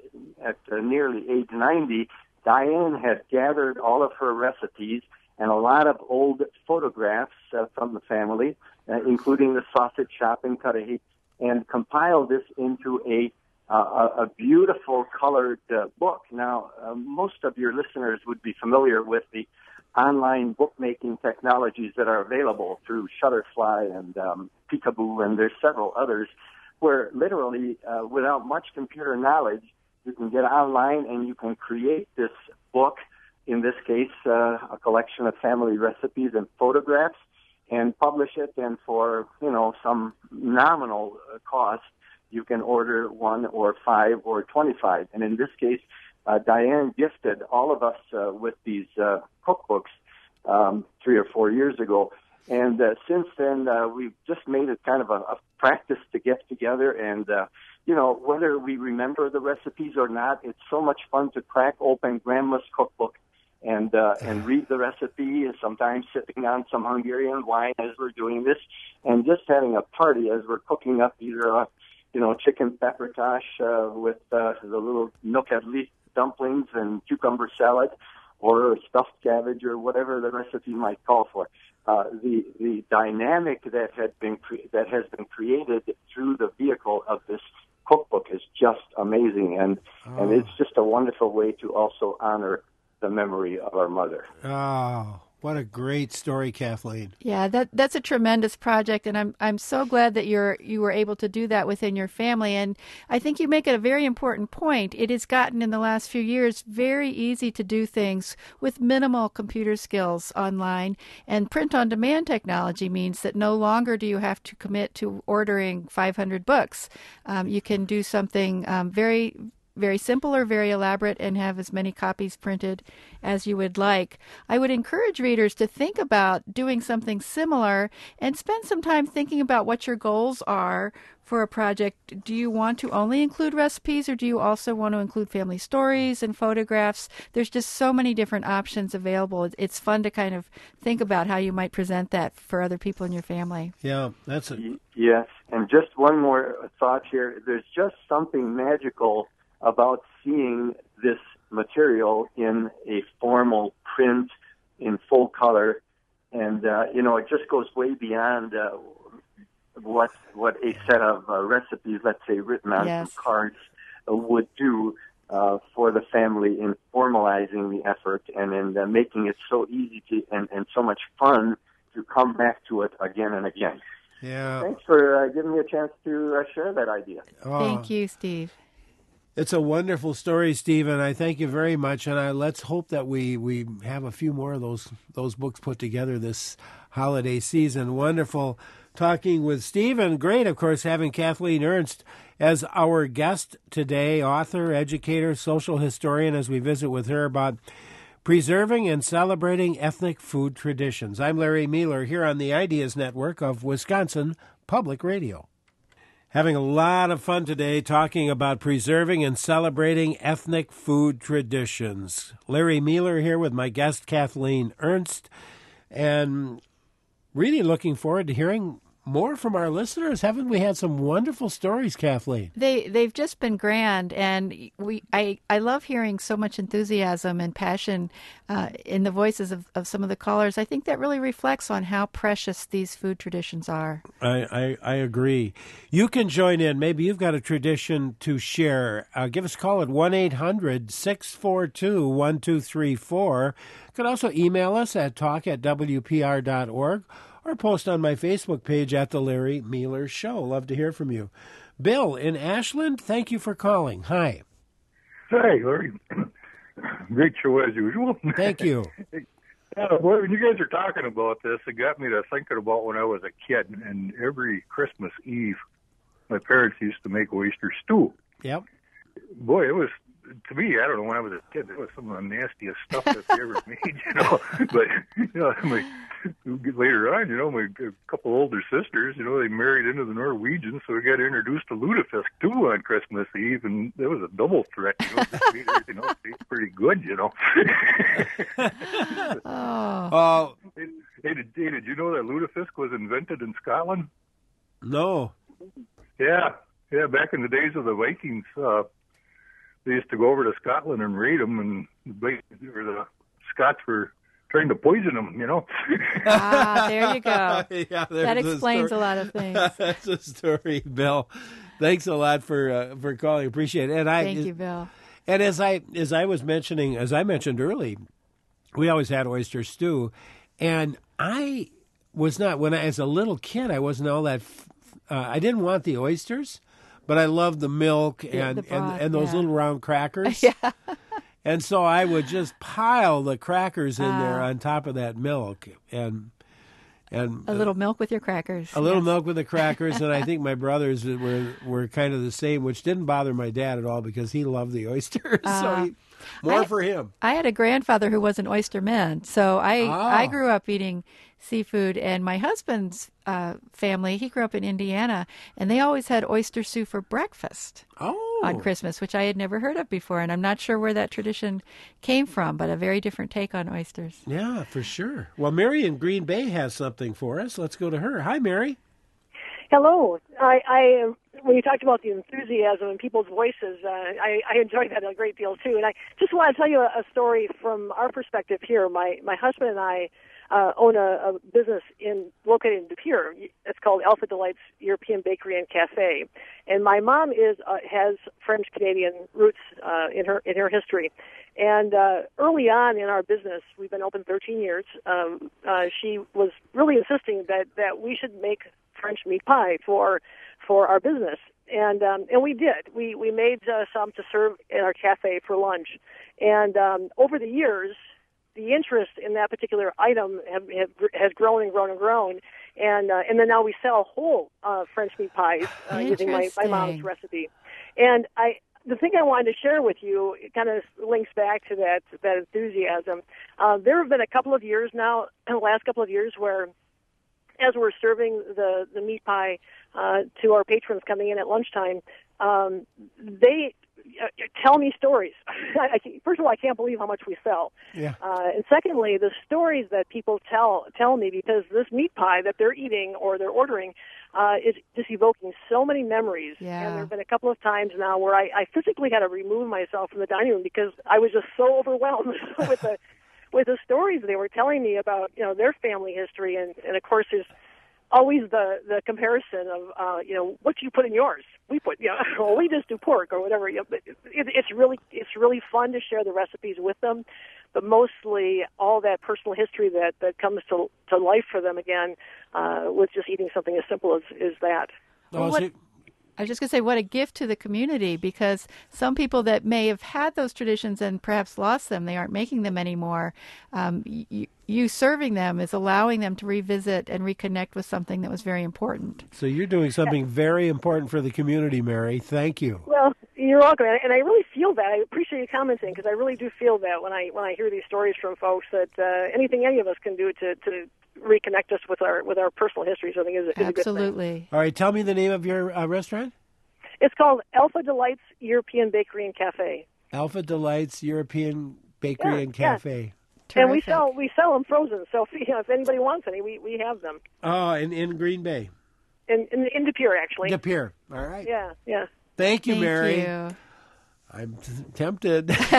at uh, nearly age ninety, Diane had gathered all of her recipes and a lot of old photographs uh, from the family, uh, including the sausage shop in Cudahy, and compiled this into a uh, a beautiful colored uh, book. Now, uh, most of your listeners would be familiar with the online bookmaking technologies that are available through Shutterfly and um, Peekaboo, and there's several others, where literally, uh, without much computer knowledge, you can get online and you can create this book, in this case, uh, a collection of family recipes and photographs, and publish it, and for, you know, some nominal uh, cost, you can order one or five or twenty-five. And in this case, uh, Diane gifted all of us uh, with these uh, cookbooks um, three or four years ago. And uh, since then, uh, we've just made it kind of a, a practice to get together. And, uh, you know, whether we remember the recipes or not, it's so much fun to crack open Grandma's cookbook and uh, and read the recipe, and sometimes sipping on some Hungarian wine as we're doing this, and just having a party as we're cooking up either a, you know, chicken paprikash uh, with uh, the little nukkadli dumplings and cucumber salad, or stuffed cabbage, or whatever the recipe might call for. Uh, the the dynamic that had been cre- that has been created through the vehicle of this cookbook is just amazing, and oh. and it's just a wonderful way to also honor the memory of our mother. Oh, what a great story, Kathleen. Yeah, that that's a tremendous project, and I'm I'm so glad that you're you were able to do that within your family. And I think you make it a very important point. It has gotten in the last few years very easy to do things with minimal computer skills online, and print-on-demand technology means that no longer do you have to commit to ordering five hundred books. Um, you can do something um, very very simple or very elaborate and have as many copies printed as you would like. I would encourage readers to think about doing something similar and spend some time thinking about what your goals are for a project. Do you want to only include recipes, or do you also want to include family stories and photographs? There's just so many different options available. It's fun to kind of think about how you might present that for other people in your family. Yeah, that's it. Yes, and just one more thought here. There's just something magical about seeing this material in a formal print in full color, and uh, you know, it just goes way beyond uh, what what a set of uh, recipes, let's say, written on yes. some cards, uh, would do uh, for the family in formalizing the effort and in uh, making it so easy to and, and so much fun to come back to it again and again. Yeah. Thanks for uh, giving me a chance to uh, share that idea. Oh. Thank you, Steve. It's a wonderful story, Stephen. I thank you very much, and I, let's hope that we, we have a few more of those those books put together this holiday season. Wonderful talking with Stephen. Great, of course, having Kathleen Ernst as our guest today, author, educator, social historian, as we visit with her about preserving and celebrating ethnic food traditions. I'm Larry Mueller here on the Ideas Network of Wisconsin Public Radio. Having a lot of fun today talking about preserving and celebrating ethnic food traditions. Larry Mueller here with my guest, Kathleen Ernst, and really looking forward to hearing more from our listeners. Haven't we had some wonderful stories, Kathleen? They, they've just been grand, and we I, I love hearing so much enthusiasm and passion uh, in the voices of, of some of the callers. I think that really reflects on how precious these food traditions are. I, I, I agree. You can join in. Maybe you've got a tradition to share. Uh, give us a call at one eight hundred six four two one two three four. You can also email us at talk at w p r dot org. Or post on my Facebook page at The Larry Mueller Show. Love to hear from you. Bill in Ashland, thank you for calling. Hi. Hi, Larry. Great show as usual. Thank you. Uh, boy, when you guys are talking about this, it got me to thinking about when I was a kid, and every Christmas Eve, my parents used to make oyster stew. Yep. Boy, it was, to me, I don't know, when I was a kid, it was some of the nastiest stuff that they ever made, you know. But, you know, my, later on, you know, my a couple older sisters, you know, they married into the Norwegians, so we got introduced to lutefisk, too, on Christmas Eve, and it was a double threat, you know. Just made everything else taste pretty good, you know. oh. Uh, hey, hey, did, hey, did you know that lutefisk was invented in Scotland? No. Yeah, yeah. Back in the days of the Vikings, uh, they used to go over to Scotland and raid them, and the, or the Scots were trying to poison them, you know. Ah, there you go. Yeah, that there's a explains a, story. lot of things. That's a story, Bill. Thanks a lot for uh, for calling. Appreciate it. And I, Thank you, Bill. And as I as I was mentioning, as I mentioned early, we always had oyster stew, and I was not when I, as a little kid, I wasn't all that. Uh, I didn't want the oysters, but I loved the milk and the broth, and, and those yeah. little round crackers. Yeah. And so I would just pile the crackers in Ah. there on top of that milk, and and A little milk with your crackers. a little Yes. milk with the crackers. And I think my brothers were were kind of the same, which didn't bother my dad at all because he loved the oysters. so Ah. he, more I- for him. I had a grandfather who was an oyster man, so I Ah. I grew up eating seafood, and my husband's uh, family, he grew up in Indiana, and they always had oyster stew for breakfast oh. on Christmas, which I had never heard of before, and I'm not sure where that tradition came from, but a very different take on oysters. Yeah, for sure. Well, Mary in Green Bay has something for us. Let's go to her. Hi, Mary. Hello. I, I uh, when you talked about the enthusiasm in people's voices, uh, I, I enjoyed that a great deal too. And I just want to tell you a, a story from our perspective here. My my husband and I uh, own a, a business in located in De Pere. It's called Alpha Delights European Bakery and Cafe. And my mom is uh, has French Canadian roots uh, in her in her history. And uh, early on in our business, we've been open thirteen years. Um, uh, she was really insisting that that we should make French meat pie for for our business, and um, and we did. We we made uh, some to serve in our cafe for lunch, and um, over the years, the interest in that particular item have, have, has grown and grown and grown, and uh, and then now we sell whole uh, French meat pies uh, using my, my mom's Interesting. recipe, and I. The thing I wanted to share with you it kind of links back to that that enthusiasm. Uh, there have been a couple of years now, in the last couple of years, where as we're serving the, the meat pie uh, to our patrons coming in at lunchtime, um, they uh, tell me stories. I, I, first of all, I can't believe how much we sell. Yeah. Uh, and secondly, the stories that people tell tell me, because this meat pie that they're eating or they're ordering uh, is just evoking so many memories. Yeah. And there have been a couple of times now where I, I physically had to remove myself from the dining room because I was just so overwhelmed with the with the stories they were telling me about, you know, their family history. And, and of course, there's always the, the comparison of, uh, you know, what do you put in yours? We put, you know, well, we just do pork or whatever. You know, but it, it's really, it's really fun to share the recipes with them, but mostly all that personal history that, that comes to, to life for them again, uh, with just eating something as simple as, as that. Oh, what- so- I was just going to say, what a gift to the community, because some people that may have had those traditions and perhaps lost them, they aren't making them anymore. Um, you, you serving them is allowing them to revisit and reconnect with something that was very important. So you're doing something very important for the community, Mary. Thank you. Well, you're welcome, and I really feel that. I appreciate you commenting, because I really do feel that when I when I hear these stories from folks, that uh, anything any of us can do to, to reconnect us with our with our personal histories, I think is, is a good thing. Absolutely. All right, tell me the name of your uh, restaurant. It's called Alpha Delights European Bakery and Cafe, Alpha Delights European Bakery Yeah, and yeah. Cafe. and we Terrific. sell we sell them frozen. So if, you know, if anybody wants any, we, we have them Oh, in, in Green Bay. in in, in De Pere, actually. De Pere. All right. Yeah, yeah. Thank you, Thank Mary. you. I'm t- tempted. Jump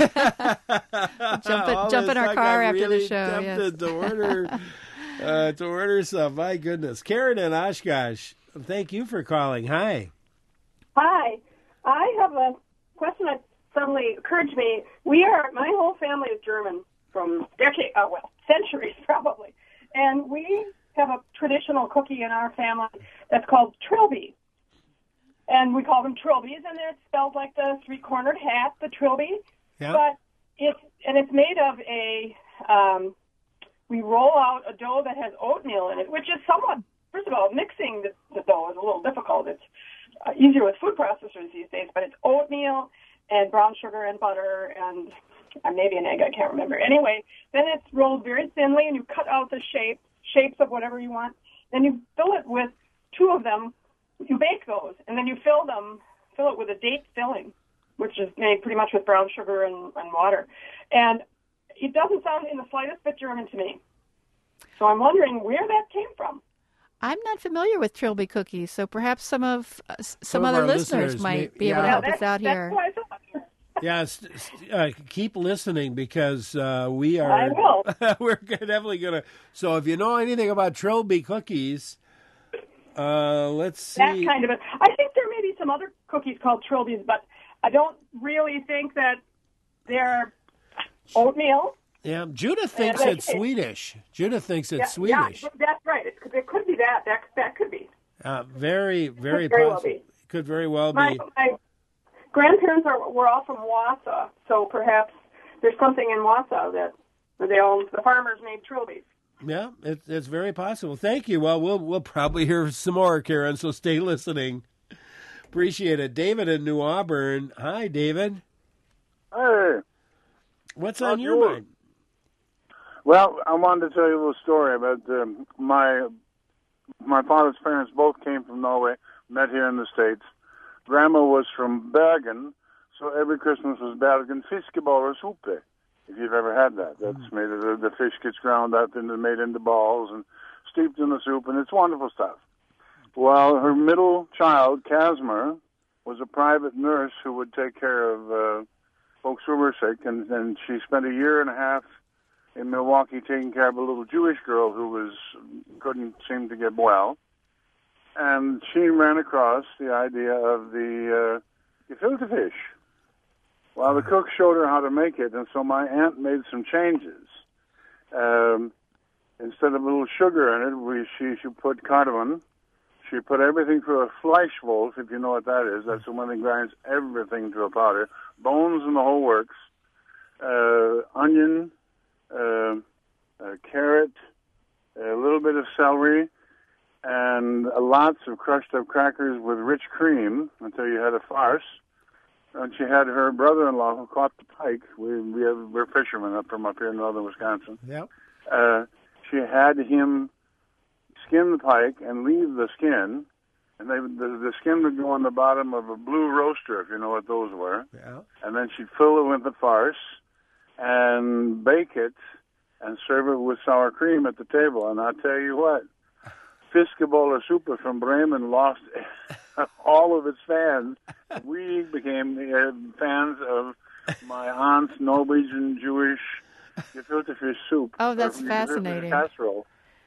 in, All jump this in our talk, car I'm after really the show. tempted Yes. to order uh, to order some. My goodness, Karen and Oshkosh. Thank you for calling. Hi. Hi. I have a question that suddenly occurred to me. We are, my whole family is German from decades, uh, well, centuries probably. And we have a traditional cookie in our family that's called trilby. And we call them trilbies, and they're spelled like the three-cornered hat, the trilby. Yeah. But it's, and it's made of a, um, we roll out a dough that has oatmeal in it, which is somewhat, first of all, mixing the, the dough is a little difficult. It's uh, easier with food processors these days, but it's oatmeal and brown sugar and butter and uh, maybe an egg, I can't remember. Anyway, then it's rolled very thinly, and you cut out the shape, shapes of whatever you want. Then you fill it with two of them. You bake those, and then you fill them, fill it with a date filling, which is made pretty much with brown sugar and, and water. And it doesn't sound in the slightest bit German to me. So I'm wondering where that came from. I'm not familiar with Trilby cookies, so perhaps some of uh, some, Some of other our listeners, listeners might may- be able yeah. to help Yeah, us out That's here. what I thought. Yeah, st- st- uh, keep listening because uh, we are. I will. We're definitely gonna. So if you know anything about Trilby cookies, uh, let's see. That kind of it. I think there may be some other cookies called Trilbies, but I don't really think that they're oatmeal. Yeah, Judith thinks Uh, it's Swedish. Judith thinks it's yeah, Swedish. Yeah, that's right. It could, it could be that. That that could be. Uh, very, very very well possible. be. Could very well My, be. my grandparents are were all from Wausau, so perhaps there's something in Wausau that where they all the farmers made Trilbies. Yeah, it, it's very possible. Thank you. Well, we'll we'll probably hear some more, Karen. So stay listening. Appreciate it, David in New Auburn. Hi, David. Hey. What's How's on your yours? mind? Well, I wanted to tell you a little story about um, my my father's parents both came from Norway, met here in the States. Grandma was from Bergen, so every Christmas was Bergen fiskeboller suppe, if you've ever had that. That's Mm. made of, the, the fish gets ground up and made into balls and steeped in the soup, and it's wonderful stuff. Well, her middle child, Casimir, was a private nurse who would take care of uh, folks who were sick, and, and she spent a year and a half in Milwaukee taking care of a little Jewish girl who was couldn't seem to get well. And she ran across the idea of the uh, gefilte fish. Well, the cook showed her how to make it, and so my aunt made some changes. Um, instead of a little sugar in it, we she, she put cardamom. She put everything through a Fleischwolf, if you know what that is. That's the one that grinds everything to a powder. Bones and the whole works. Uh, onion, uh, uh, carrot, a little bit of celery, and uh, lots of crushed up crackers with rich cream until you had a farce. And she had her brother-in-law who caught the pike. We we have, we're fishermen up from up here in northern Wisconsin. Yep. Uh, she had him skin the pike and leave the skin, and they, the, the skin would go on the bottom of a blue roaster, if you know what those were. Yeah. And then she'd fill it with the farce and bake it and serve it with sour cream at the table. And I'll tell you what, Fiskeboller Super from Bremen lost all of its fans. We became uh, fans of my aunt's Norwegian Jewish gefilte fish soup. Oh, that's or gefilte fascinating. Casserole.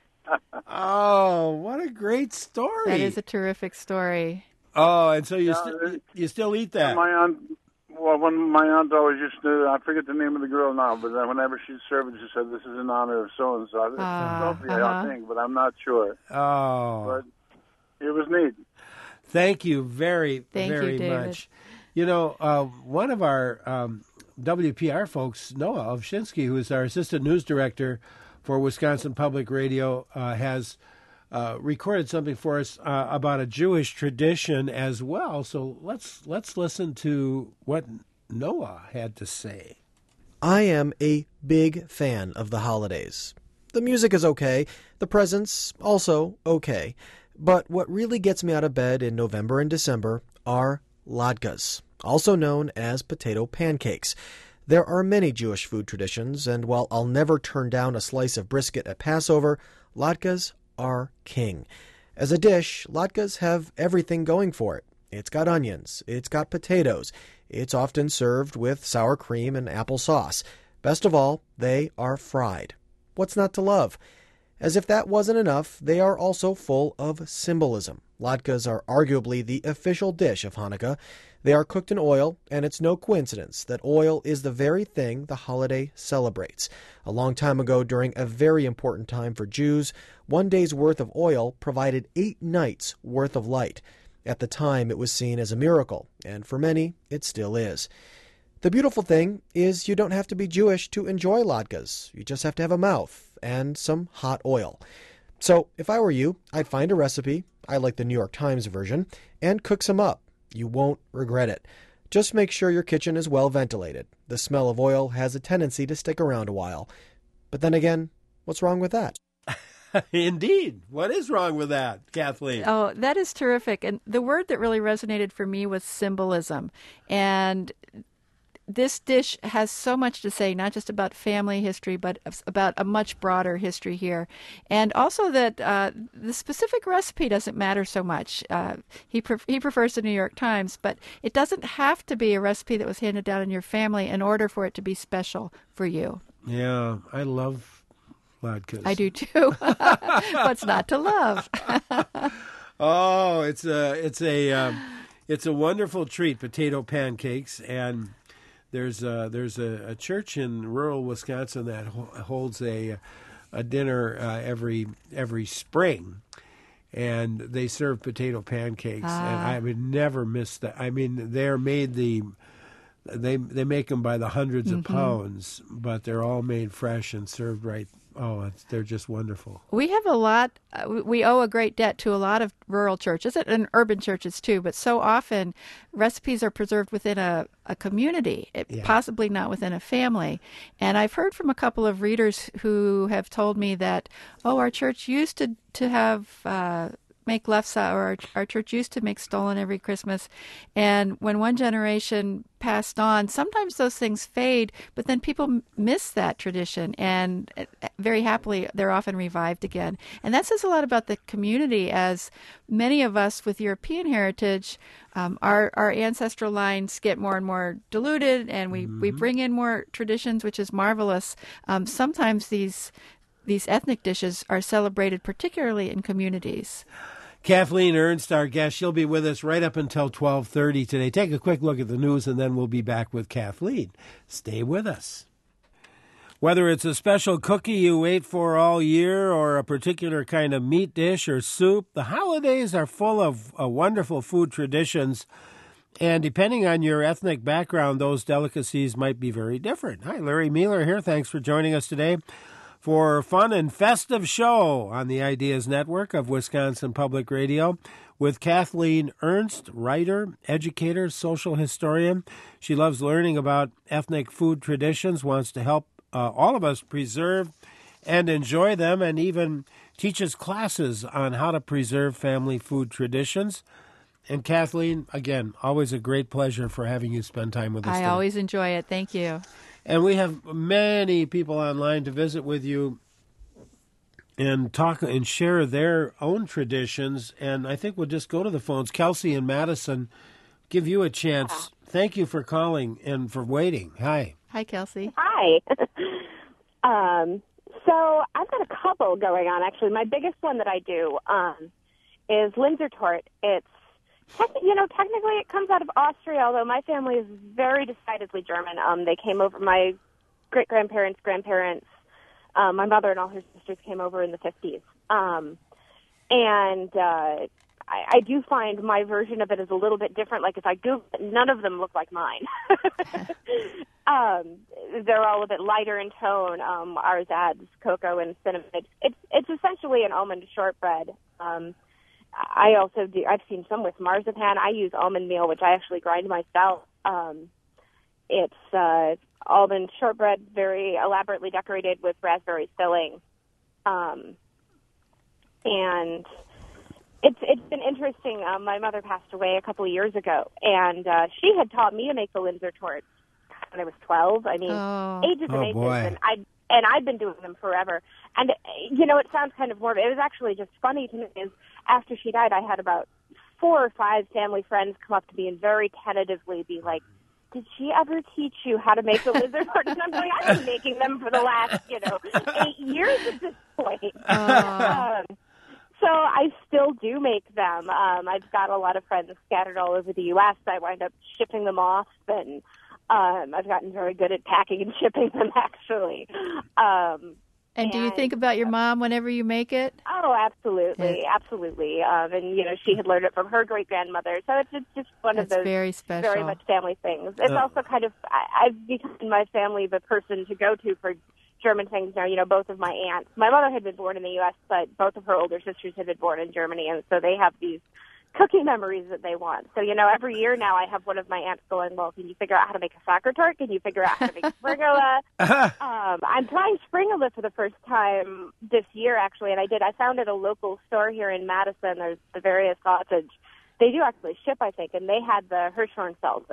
Oh, what a great story! That is a terrific story. Oh, and so you Yeah, st- you still eat that? My aunt, well, when my aunt always used to, I forget the name of the girl now, but then whenever she'd serve it, she said, "This is in honor of so and so." Uh, Sophia, uh-huh. I think, but I'm not sure. Oh, But it was neat. thank you very, Thank you, very David. much. You know, uh, one of our um, W P R folks, Noah Ovshinsky, who is our assistant news director for Wisconsin Public Radio, uh, has uh, recorded something for us uh, about a Jewish tradition as well. So let's let's listen to what Noah had to say. I am a big fan of the holidays. The music is okay, the presents also okay, but what really gets me out of bed in November and December are latkes, also known as potato pancakes. There are many Jewish food traditions, and while I'll never turn down a slice of brisket at Passover, latkes are king. As a dish, latkes have everything going for it. It's got onions, it's got potatoes, it's often served with sour cream and apple sauce. Best of all, they are fried. What's not to love? As if that wasn't enough, they are also full of symbolism. Latkes are arguably the official dish of Hanukkah. They are cooked in oil, and it's no coincidence that oil is the very thing the holiday celebrates. A long time ago, during a very important time for Jews, one day's worth of oil provided eight nights' worth of light. At the time, it was seen as a miracle, and for many, it still is. The beautiful thing is you don't have to be Jewish to enjoy latkes. You just have to have a mouth and some hot oil. So, if I were you, I'd find a recipe, I like the New York Times version, and cook some up. You won't regret it. Just make sure your kitchen is well ventilated. The smell of oil has a tendency to stick around a while. But then again, what's wrong with that? Indeed. What is wrong with that, Kathleen? Oh, that is terrific. And the word that really resonated for me was symbolism. And this dish has so much to say, not just about family history, but about a much broader history here. And also that uh, the specific recipe doesn't matter so much. Uh, he, pre- he prefers the New York Times, but it doesn't have to be a recipe that was handed down in your family in order for it to be special for you. Yeah, I love latkes. I do too. What's not to love? Oh, it's a it's a um, it's a wonderful treat, potato pancakes, and there's a, there's a, a church in rural Wisconsin that ho- holds a a dinner uh, every every spring, and they serve potato pancakes, ah. and I would never miss that. I mean, they're made the they they make them by the hundreds mm-hmm. of pounds, but they're all made fresh and served right. Oh, it's, they're just wonderful. We have a lot, uh, we owe a great debt to a lot of rural churches and urban churches too, but so often recipes are preserved within a, a community, yeah. possibly not within a family. And I've heard from a couple of readers who have told me that, oh, our church used to, to have... Uh, make lefse, or our, our church used to make stollen every Christmas. And when one generation passed on, sometimes those things fade, but then people miss that tradition, and very happily they're often revived again. And that says a lot about the community, as many of us with European heritage, um, our, our ancestral lines get more and more diluted, and we, mm-hmm. we bring in more traditions, which is marvelous. Um, sometimes these These ethnic dishes are celebrated particularly in communities. Kathleen Ernst, our guest, she'll be with us right up until twelve thirty today. Take a quick look at the news, and then we'll be back with Kathleen. Stay with us. Whether it's a special cookie you wait for all year or a particular kind of meat dish or soup, the holidays are full of uh, wonderful food traditions. And depending on your ethnic background, those delicacies might be very different. Hi, Larry Mueller here. Thanks for joining us today for a fun and festive show on the Ideas Network of Wisconsin Public Radio with Kathleen Ernst, writer, educator, social historian. She loves learning about ethnic food traditions, wants to help uh, all of us preserve and enjoy them, and even teaches classes on how to preserve family food traditions. And Kathleen, again, always a great pleasure for having you spend time with us I today. always enjoy it. Thank you. And we have many people online to visit with you and talk and share their own traditions. And I think we'll just go to the phones. Kelsey and Madison, give you a chance. Thank you for calling and for waiting. Hi. Hi, Kelsey. Hi. um, so I've got a couple going on, actually. My biggest one that I do um, is Linzertort. It's You know, technically it comes out of Austria, although my family is very decidedly German. Um, they came over, my great-grandparents, grandparents, um, my mother and all her sisters came over in the fifties. Um, and uh, I, I do find my version of it is a little bit different. Like if I Google it, none of them look like mine. um, they're all a bit lighter in tone. Um, ours adds cocoa and cinnamon. It's, it's essentially an almond shortbread. Um I also do, I've seen some with marzipan. I use almond meal, which I actually grind myself. Um, it's uh, almond shortbread, very elaborately decorated with raspberry filling. Um, and it's it's been interesting. Um, my mother passed away a couple of years ago, and uh, she had taught me to make the Linzertort when I was twelve. I mean, oh. ages and oh, ages. Boy. And I And I've been doing them forever. And, you know, it sounds kind of morbid. It was actually just funny to me is after she died, I had about four or five family friends come up to me and very tentatively be like, did she ever teach you how to make the lizard heart? And I'm like, I've been making them for the last, you know, eight years at this point. Uh. Um, so I still do make them. Um, I've got a lot of friends scattered all over the U S I wind up shipping them off, and um, I've gotten very good at packing and shipping them, actually. Um, And do you think about your mom whenever you make it? Oh, absolutely, Yeah. absolutely. Um, and you know, she had learned it from her great grandmother, so it's just, just one That's of those very special. very much family things. It's Uh, also kind of I, I've become in my family the person to go to for German things now. You know, both of my aunts. My mother had been born in the U S, but both of her older sisters had been born in Germany, and so they have these cooking memories that they want. So, you know, every year now I have one of my aunts going, well, can you figure out how to make a soccer tart? Can you figure out how to make springola? um, I'm trying springola for the first time this year, actually, and I did. I found at a local store here in Madison, there's the various sausage. They do actually ship, I think, and they had the Hirschhorn salsa.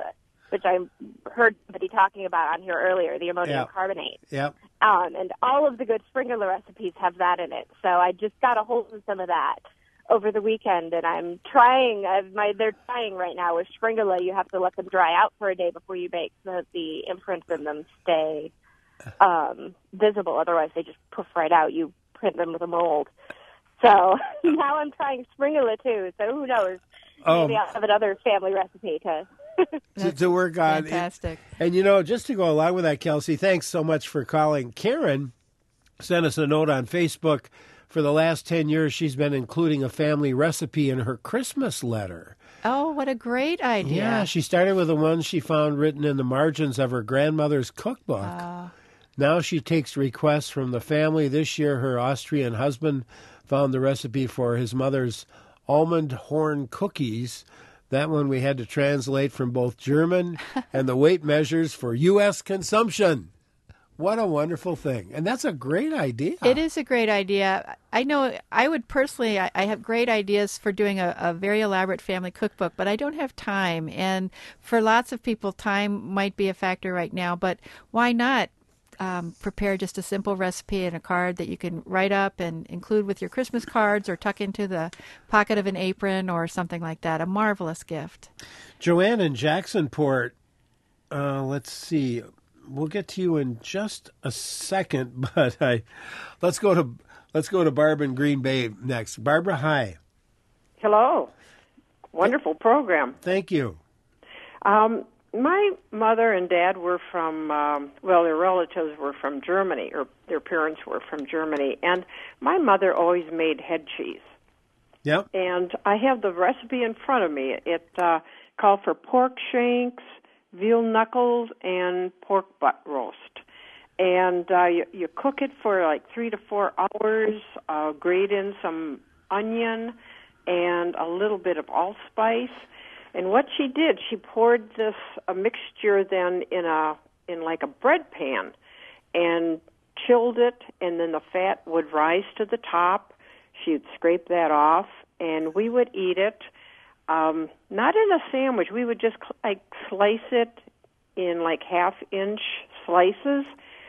which I heard somebody talking about on here earlier, the ammonium Yeah. carbonate. Yep. Um, and all of the good sprinkler recipes have that in it. So I just got a hold of some of that over the weekend, and I'm trying. I've, my they're trying right now with Springula. You have to let them dry out for a day before you bake, so that the imprints in them stay um, visible. Otherwise, they just poof right out. You print them with a mold. So now I'm trying Springula too. So who knows? Oh. Maybe I'll have another family recipe to. to, to work on. Fantastic. And, you know, just to go along with that, Kelsey, thanks so much for calling. Karen sent us a note on Facebook. For the last ten years, she's been including a family recipe in her Christmas letter. Oh, what a great idea. Yeah, she started with the ones she found written in the margins of her grandmother's cookbook. Uh, Now she takes requests from the family. This year, her Austrian husband found the recipe for his mother's almond horn cookies. That one we had to translate from both German and the weight measures for U S consumption. What a wonderful thing. And that's a great idea. It is a great idea. I know I would personally, I, I have great ideas for doing a, a very elaborate family cookbook, but I don't have time. And for lots of people, time might be a factor right now, but why not um, prepare just a simple recipe and a card that you can write up and include with your Christmas cards or tuck into the pocket of an apron or something like that. A marvelous gift. Joanne in Jacksonport, uh, let's see. We'll get to you in just a second, but I let's go to let's go to Barbara in Green Bay next. Barbara, hi. Hello. Wonderful program. Thank you. Um, my mother and dad were from, um, well, their relatives were from Germany, or their parents were from Germany, and my mother always made head cheese. Yep. And I have the recipe in front of me. It uh, called for pork shanks, veal knuckles, and pork butt roast. And uh, you, you cook it for like three to four hours, uh, grate in some onion and a little bit of allspice. And what she did, she poured this a mixture then in a in like a bread pan and chilled it, and then the fat would rise to the top. She'd scrape that off, and we would eat it. Um, not in a sandwich. We would just like slice it in like half-inch slices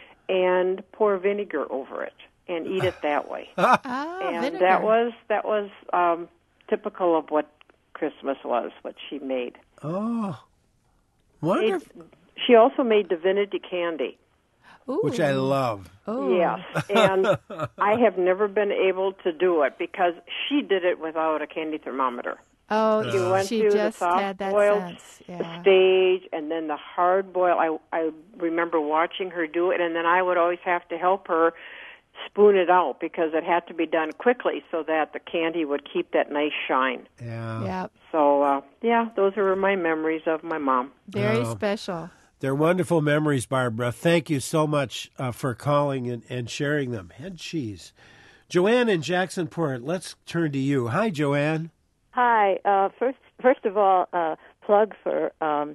and pour vinegar over it and eat it that way. Ah, and vinegar. that was that was um, typical of what Christmas was, what she made. Oh, wonderful. It, she also made divinity candy. Ooh. Which I love. Oh. Yes, and I have never been able to do it because she did it without a candy thermometer. Oh, She went she through just the soft had that boiled sense. Yeah. stage and then the hard boil. I I remember watching her do it, and then I would always have to help her spoon it out because it had to be done quickly so that the candy would keep that nice shine. Yeah. Yeah. So uh, yeah, those are my memories of my mom. Very Oh. special. They're wonderful memories, Barbara. Thank you so much uh, for calling and, and sharing them. Head cheese. Joanne in Jacksonport, let's turn to you. Hi, Joanne. Hi. Uh, first, first of all, uh, plug for. Um,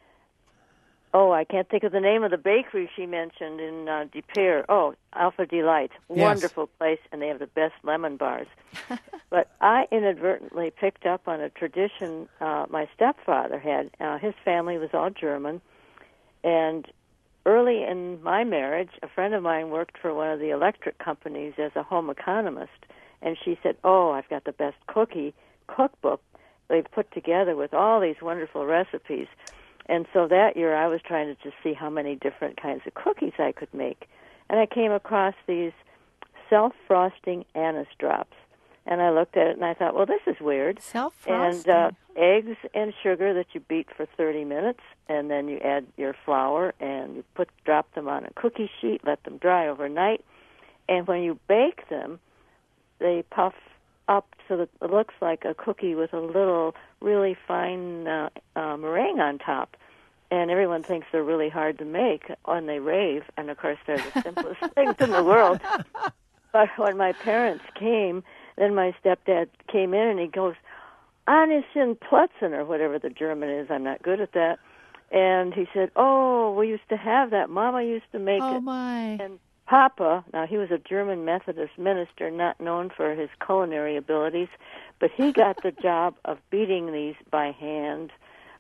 oh, I can't think of the name of the bakery she mentioned in uh, De Pere. Oh, Alpha Delight. Yes. Wonderful place, and they have the best lemon bars. But I inadvertently picked up on a tradition uh, my stepfather had. Uh, his family was all German, and early in my marriage, a friend of mine worked for one of the electric companies as a home economist, and she said, "Oh, I've got the best cookie." cookbook they've put together with all these wonderful recipes. And so that year I was trying to just see how many different kinds of cookies I could make. And I came across these self-frosting anise drops. And I looked at it and I thought, well, this is weird. Self-frosting. And uh, eggs and sugar that you beat for thirty minutes, and then you add your flour and you put drop them on a cookie sheet, let them dry overnight. And when you bake them, they puff up so that it looks like a cookie with a little really fine uh, uh, meringue on top. And everyone thinks they're really hard to make when they rave. And, of course, they're the simplest things in the world. But when my parents came, then my stepdad came in and he goes, Anischen Plutzen, or whatever the German is. I'm not good at that. And he said, oh, we used to have that. Mama used to make oh, it. my. And Papa, now he was a German Methodist minister, not known for his culinary abilities, but he got the job of beating these by hand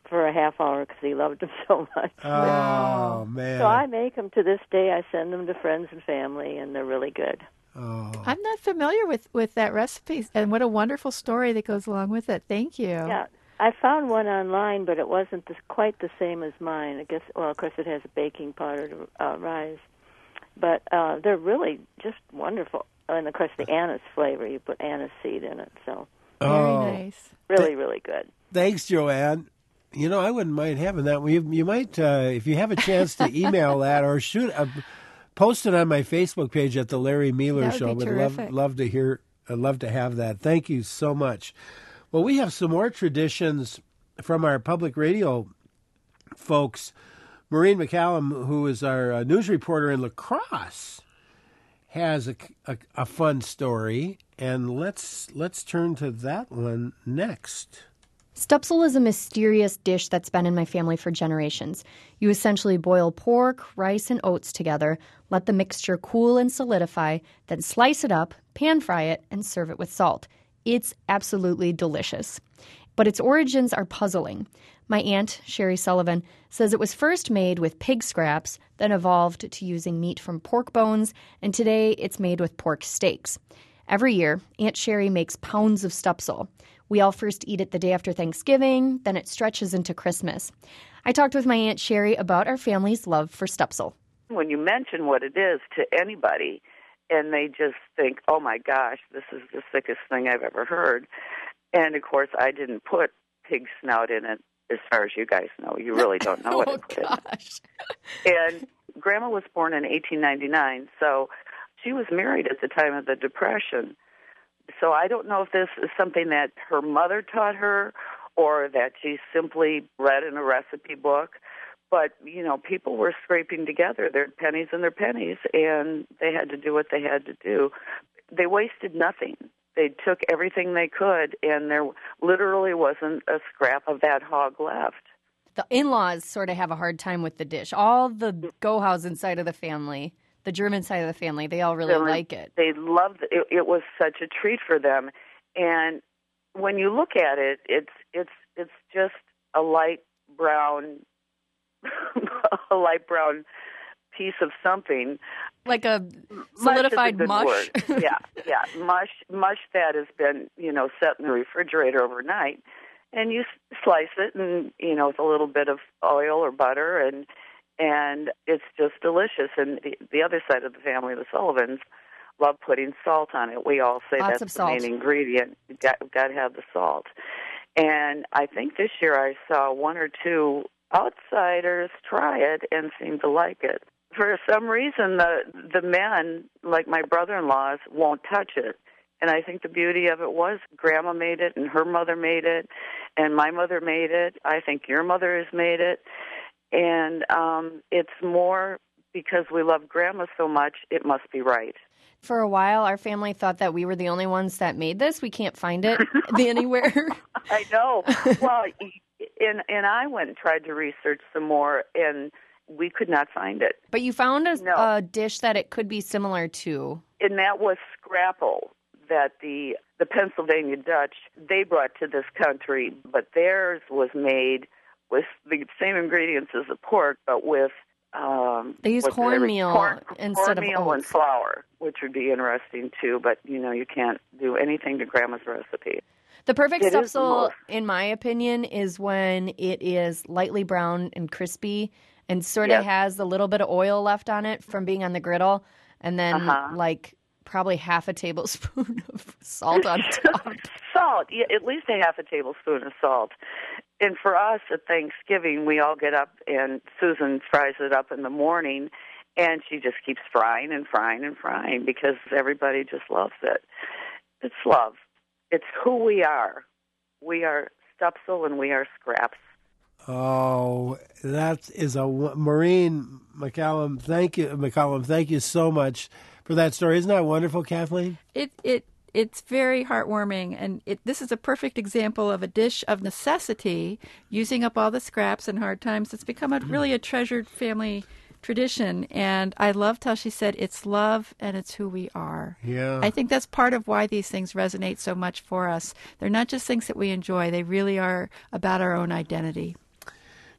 for a half hour because he loved them so much. Oh, man. So I make them to this day. I send them to friends and family, and they're really good. Oh. I'm not familiar with, with that recipe, and what a wonderful story that goes along with it. Thank you. Yeah, I found one online, but it wasn't this, quite the same as mine. I guess, well, of course, it has a baking powder to uh, rise. But uh, they're really just wonderful. And, of course, the anise flavor, you put anise seed in it. So Very Oh. nice. really, Th- really good. Thanks, Joanne. You know, I wouldn't mind having that. You, you might, uh, if you have a chance to email that or shoot, uh, post it on my Facebook page at the Larry Mueller That would Show. be Would love, terrific. love to hear, I'd love to have that. Thank you so much. Well, we have some more traditions from our public radio folks. Maureen McCallum, who is our uh, news reporter in La Crosse, has a, a, a fun story, and let's let's turn to that one next. Stupsel is a mysterious dish that's been in my family for generations. You essentially boil pork, rice, and oats together, let the mixture cool and solidify, then slice it up, pan fry it, and serve it with salt. It's absolutely delicious. But its origins are puzzling. My aunt, Sherry Sullivan, says it was first made with pig scraps, then evolved to using meat from pork bones, and today it's made with pork steaks. Every year, Aunt Sherry makes pounds of Stupsel. We all first eat it the day after Thanksgiving, then it stretches into Christmas. I talked with my Aunt Sherry about our family's love for Stupsel. When you mention what it is to anybody, and they just think, oh my gosh, this is the sickest thing I've ever heard. And, of course, I didn't put pig snout in it, as far as you guys know. You really don't know what oh, I put gosh. in it. And Grandma was born in eighteen ninety-nine, so she was married at the time of the Depression. So I don't know if this is something that her mother taught her or that she simply read in a recipe book. But, you know, people were scraping together their pennies and their pennies, and they had to do what they had to do. They wasted nothing. They took everything they could, and there literally wasn't a scrap of that hog left. The in-laws sort of have a hard time with the dish. All the Gohausen side of the family, the German side of the family, they all really They- like it. They loved it. It was such a treat for them. And when you look at it, it's it's it's just a light brown, a light brown piece of something. Like a Mush solidified is a good mush. word. yeah, yeah, mush, mush that has been, you know, set in the refrigerator overnight, and you s- slice it, and you know, with a little bit of oil or butter, and and it's just delicious. And the, the other side of the family, the Sullivans, love putting salt on it. We all say Lots that's of the salt. main ingredient. You got, got to have the salt. And I think this year I saw one or two outsiders try it and seem to like it. For some reason, the the men, like my brother-in-laws, won't touch it. And I think the beauty of it was Grandma made it, and her mother made it, and my mother made it. I think your mother has made it. And um, it's more because we love Grandma so much, it must be right. For a while, our family thought that we were the only ones that made this. We can't find it anywhere. I know. Well, and, and I went and tried to research some more, and we could not find it. But you found a, No. a dish that it could be similar to. And that was scrapple that the the Pennsylvania Dutch, they brought to this country, but theirs was made with the same ingredients as the pork, but with um, They use what's the- cornmeal corn, instead of cornmeal and oats. flour, which would be interesting too. But you know, you can't do anything to Grandma's recipe. The perfect It is the Stupsel, most. in my opinion, is when it is lightly brown and crispy and sort of Yes. has a little bit of oil left on it from being on the griddle, and then Uh-huh. like probably half a tablespoon of salt on top. Salt, yeah, at least a half a tablespoon of salt. And for us at Thanksgiving, we all get up and Susan fries it up in the morning, and she just keeps frying and frying and frying because everybody just loves it. It's love. It's who we are. We are Stupsel and we are Scraps. Oh, that is a Maureen McCallum. Thank you, McCallum. Thank you so much for that story. Isn't that wonderful, Kathleen? It it it's very heartwarming, and it this is a perfect example of a dish of necessity, using up all the scraps in hard times. It's become a really a treasured family tradition, and I loved how she said it's love and it's who we are. Yeah. I think that's part of why these things resonate so much for us. They're not just things that we enjoy; they really are about our own identity.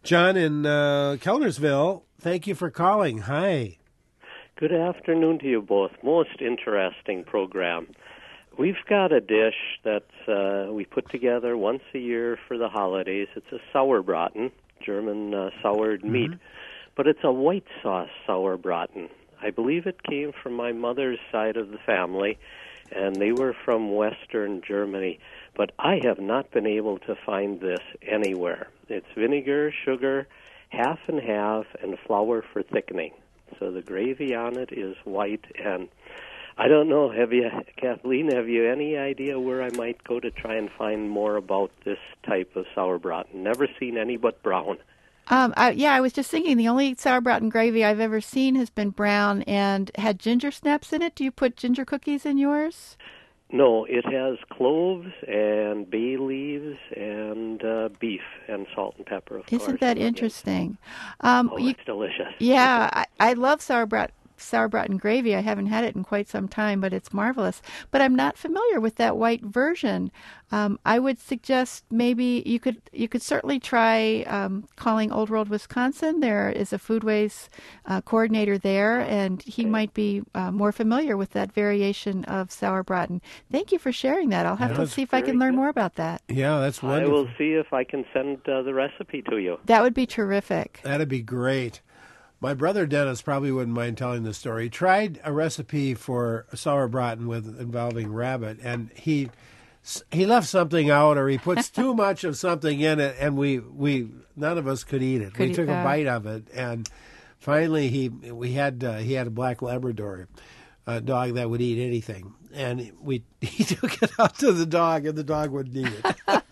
John in uh, Kellersville, thank you for calling. Hi. Good afternoon to you both. Most interesting program. We've got a dish that uh, we put together once a year for the holidays. It's a Sauerbraten, German uh, soured meat, mm-hmm. but it's a white sauce Sauerbraten. I believe it came from my mother's side of the family, and they were from Western Germany. But I have not been able to find this anywhere. It's vinegar, sugar, half and half, and flour for thickening. So the gravy on it is white, and I don't know, have you, Kathleen, have you any idea where I might go to try and find more about this type of Sauerbraten? Never seen any but brown. Um, I, yeah, I was just thinking the only Sauerbraten gravy I've ever seen has been brown and had ginger snaps in it. Do you put ginger cookies in yours? No, it has cloves and bay leaves and uh, beef and salt and pepper, of Isn't course. Isn't that interesting? Um, oh, you, it's delicious. Yeah, I, I love Sauerbraten. Sauerbraten gravy. I haven't had it in quite some time, but it's marvelous. But I'm not familiar with that white version. Um, I would suggest maybe you could you could certainly try um, calling Old World Wisconsin. There is a Foodways uh, coordinator there, and he might be uh, more familiar with that variation of Sauerbraten. Thank you for sharing that. I'll have yeah, to see if I can learn good. more about that. Yeah, that's wonderful. I will see if I can send uh, the recipe to you. That would be terrific. That'd be great. My brother Dennis probably wouldn't mind telling the story. He tried a recipe for Sauerbraten with involving rabbit, and he he left something out, or he puts too much of something in it, and we we none of us could eat it. Could we took that? a bite of it, and finally he we had uh, he had a black Labrador, a dog that would eat anything, and we he took it out to the dog, and the dog wouldn't eat it.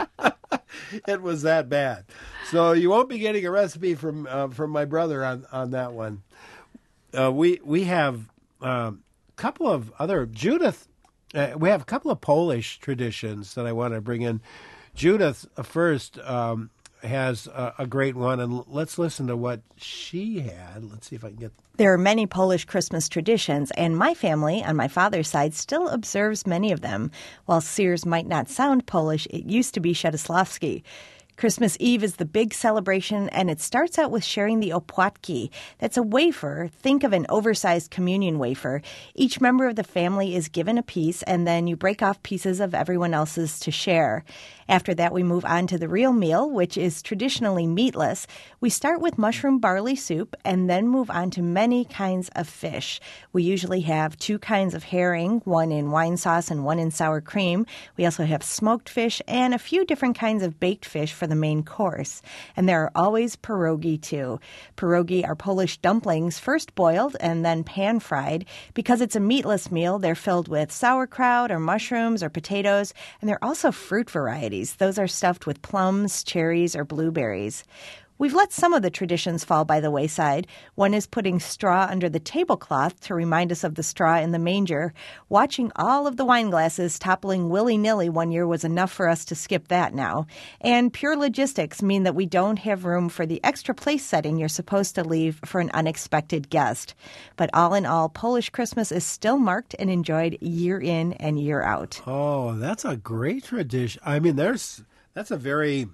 It was that bad. So you won't be getting a recipe from uh, from my brother on, on that one. Uh, we we have a uh, couple of other Judith. Uh, we have a couple of Polish traditions that I want to bring in. Judith uh, first um, has a, a great one, and let's listen to what she had. Let's see if I can get. There are many Polish Christmas traditions, and my family, on my father's side, still observes many of them. While Sears might not sound Polish, it used to be Świętoslawski. Christmas Eve is the big celebration, and it starts out with sharing the opłatki. That's a wafer. Think of an oversized communion wafer. Each member of the family is given a piece, and then you break off pieces of everyone else's to share. After that, we move on to the real meal, which is traditionally meatless. We start with mushroom barley soup and then move on to many kinds of fish. We usually have two kinds of herring, one in wine sauce and one in sour cream. We also have smoked fish and a few different kinds of baked fish for the main course. And there are always pierogi, too. Pierogi are Polish dumplings, first boiled and then pan-fried. Because it's a meatless meal, they're filled with sauerkraut or mushrooms or potatoes, and they're also fruit varieties. Those are stuffed with plums, cherries, or blueberries. We've let some of the traditions fall by the wayside. One is putting straw under the tablecloth to remind us of the straw in the manger. Watching all of the wine glasses toppling willy-nilly one year was enough for us to skip that now. And pure logistics mean that we don't have room for the extra place setting you're supposed to leave for an unexpected guest. But all in all, Polish Christmas is still marked and enjoyed year in and year out. Oh, that's a great tradition. I mean, there's that's a very...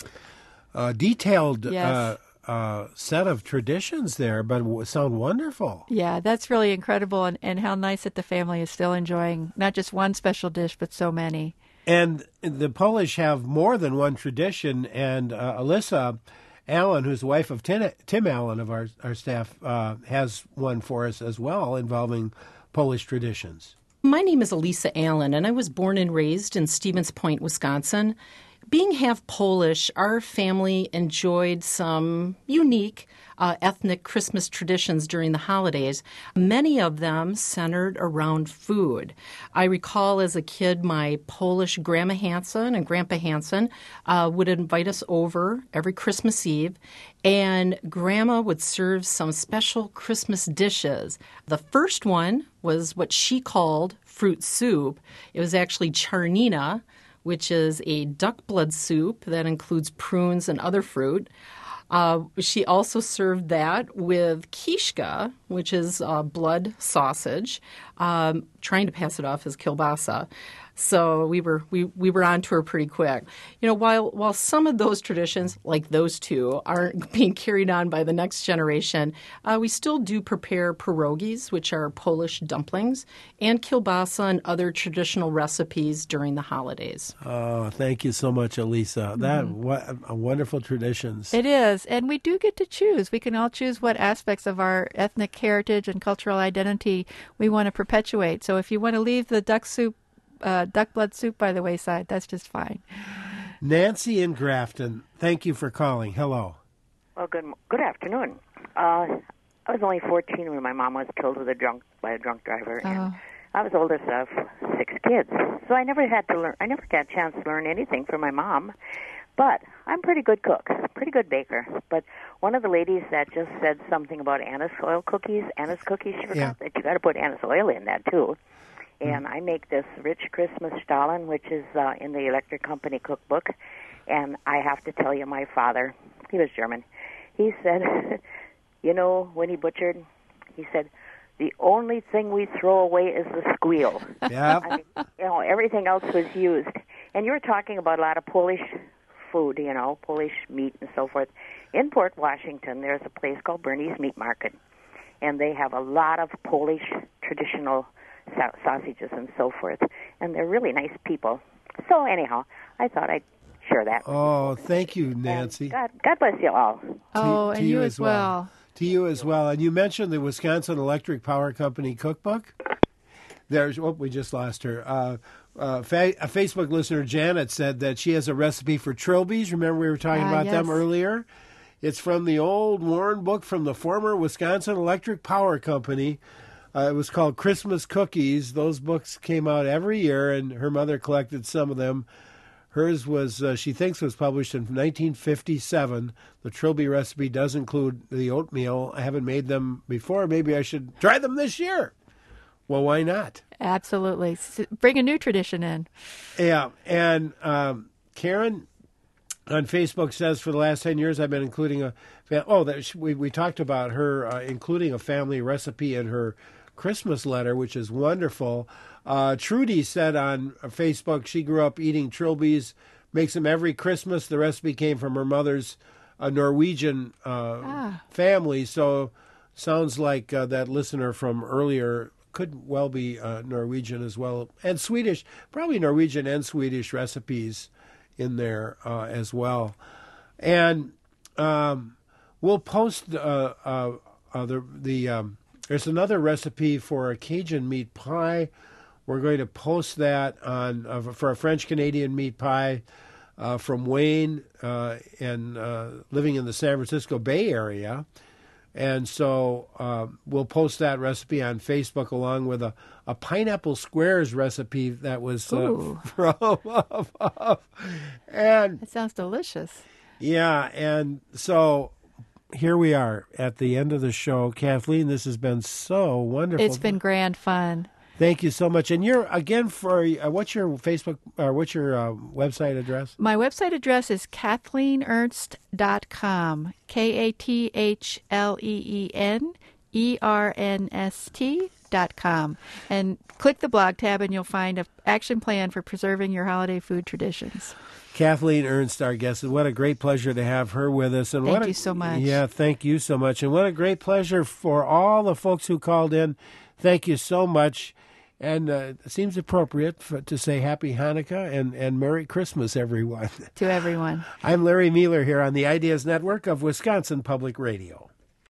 Uh, detailed yes. uh, uh, set of traditions there, but w- sound wonderful. Yeah, that's really incredible, and, and how nice that the family is still enjoying not just one special dish, but so many. And the Polish have more than one tradition, and uh, Alyssa Allen, who's the wife of Tim, Tim Allen of our, our staff, uh, has one for us as well involving Polish traditions. My name is Elisa Allen, and I was born and raised in Stevens Point, Wisconsin. Being half Polish, our family enjoyed some unique uh, ethnic Christmas traditions during the holidays. Many of them centered around food. I recall as a kid my Polish Grandma Hansen and Grandpa Hansen uh, would invite us over every Christmas Eve, and Grandma would serve some special Christmas dishes. The first one was what she called fruit soup. It was actually charnina, which is a duck blood soup that includes prunes and other fruit. Uh, she also served that with kiszka, which is uh, blood sausage, um, trying to pass it off as kielbasa. So we were we, we were on to her pretty quick. You know, while while some of those traditions, like those two, aren't being carried on by the next generation, uh, we still do prepare pierogies, which are Polish dumplings, and kielbasa and other traditional recipes during the holidays. Oh, thank you so much, Elisa. That Mm-hmm. what a wonderful traditions. It is, and we do get to choose. We can all choose what aspects of our ethnic heritage and cultural identity we want to perpetuate. So if you want to leave the duck soup, uh, duck blood soup by the wayside, that's just fine. Nancy in Grafton, thank you for calling. Hello. Well, good good afternoon. Uh, I was only fourteen when my mom was killed with a drunk by a drunk driver, and I was oldest of six kids, so I never had to learn. I never got a chance to learn anything from my mom. But I'm a pretty good cook, pretty good baker. But one of the ladies that just said something about anise oil cookies, anise cookies, she forgot Yeah. that you got to put anise oil in that too. And I make this rich Christmas Stahlen, which is uh, in the Electric Company cookbook. And I have to tell you, my father, he was German, he said, you know, when he butchered, he said, the only thing we throw away is the squeal. Yeah. I mean, you know, everything else was used. And you were talking about a lot of Polish food, you know, Polish meat and so forth. In Port Washington, there's a place called Bernie's Meat Market. And they have a lot of Polish traditional sa- sausages and so forth. And they're really nice people. So anyhow, I thought I'd share that. Oh, thank you, Nancy. God, God bless you all. Oh, To- to and you as well. To you as well. And you mentioned the Wisconsin Electric Power Company cookbook. There's, oh, we just lost her. Uh, uh, fa- a Facebook listener, Janet, said that she has a recipe for trilbies. Remember we were talking Ah, about them yes. earlier? It's from the old worn book from the former Wisconsin Electric Power Company. Uh, it was called Christmas Cookies. Those books came out every year, and her mother collected some of them. Hers was, uh, she thinks, was published in nineteen fifty-seven. The Trilby recipe does include the oatmeal. I haven't made them before. Maybe I should try them this year. Well, why not? Absolutely. S- Bring a new tradition in. Yeah, and um, Karen on Facebook says for the last ten years I've been including a fa- oh that sh- we we talked about her uh, including a family recipe in her Christmas letter, which is wonderful. Uh, Trudy said on Facebook she grew up eating trilbies, makes them every Christmas. The recipe came from her mother's uh, Norwegian uh, Ah. family, so sounds like uh, that listener from earlier could well be uh, Norwegian as well, and Swedish, probably Norwegian and Swedish recipes in there uh, as well. And um, we'll post uh, uh, uh, the, the um, there's another recipe for a Cajun meat pie. We're going to post that on uh, for a French Canadian meat pie uh, from Wayne uh, and uh, living in the San Francisco Bay Area. And so uh, we'll post that recipe on Facebook along with a, a pineapple squares recipe that was uh, Ooh. from and It sounds delicious. yeah, and so here we are at the end of the show. Kathleen, this has been so wonderful. It's been grand fun. Thank you so much. And you're again for uh, what's your Facebook or what's your uh, website address? My website address is kathleen ernst dot com. K A T H L E E N E R N S T dot com. And click the blog tab and you'll find an action plan for preserving your holiday food traditions. Kathleen Ernst, our guest, and what a great pleasure to have her with us. And Thank what a, you so much. Yeah, thank you so much. And what a great pleasure for all the folks who called in. Thank you so much. And uh, it seems appropriate for, to say Happy Hanukkah and, and Merry Christmas, everyone. To everyone. I'm Larry Mueller here on the Ideas Network of Wisconsin Public Radio.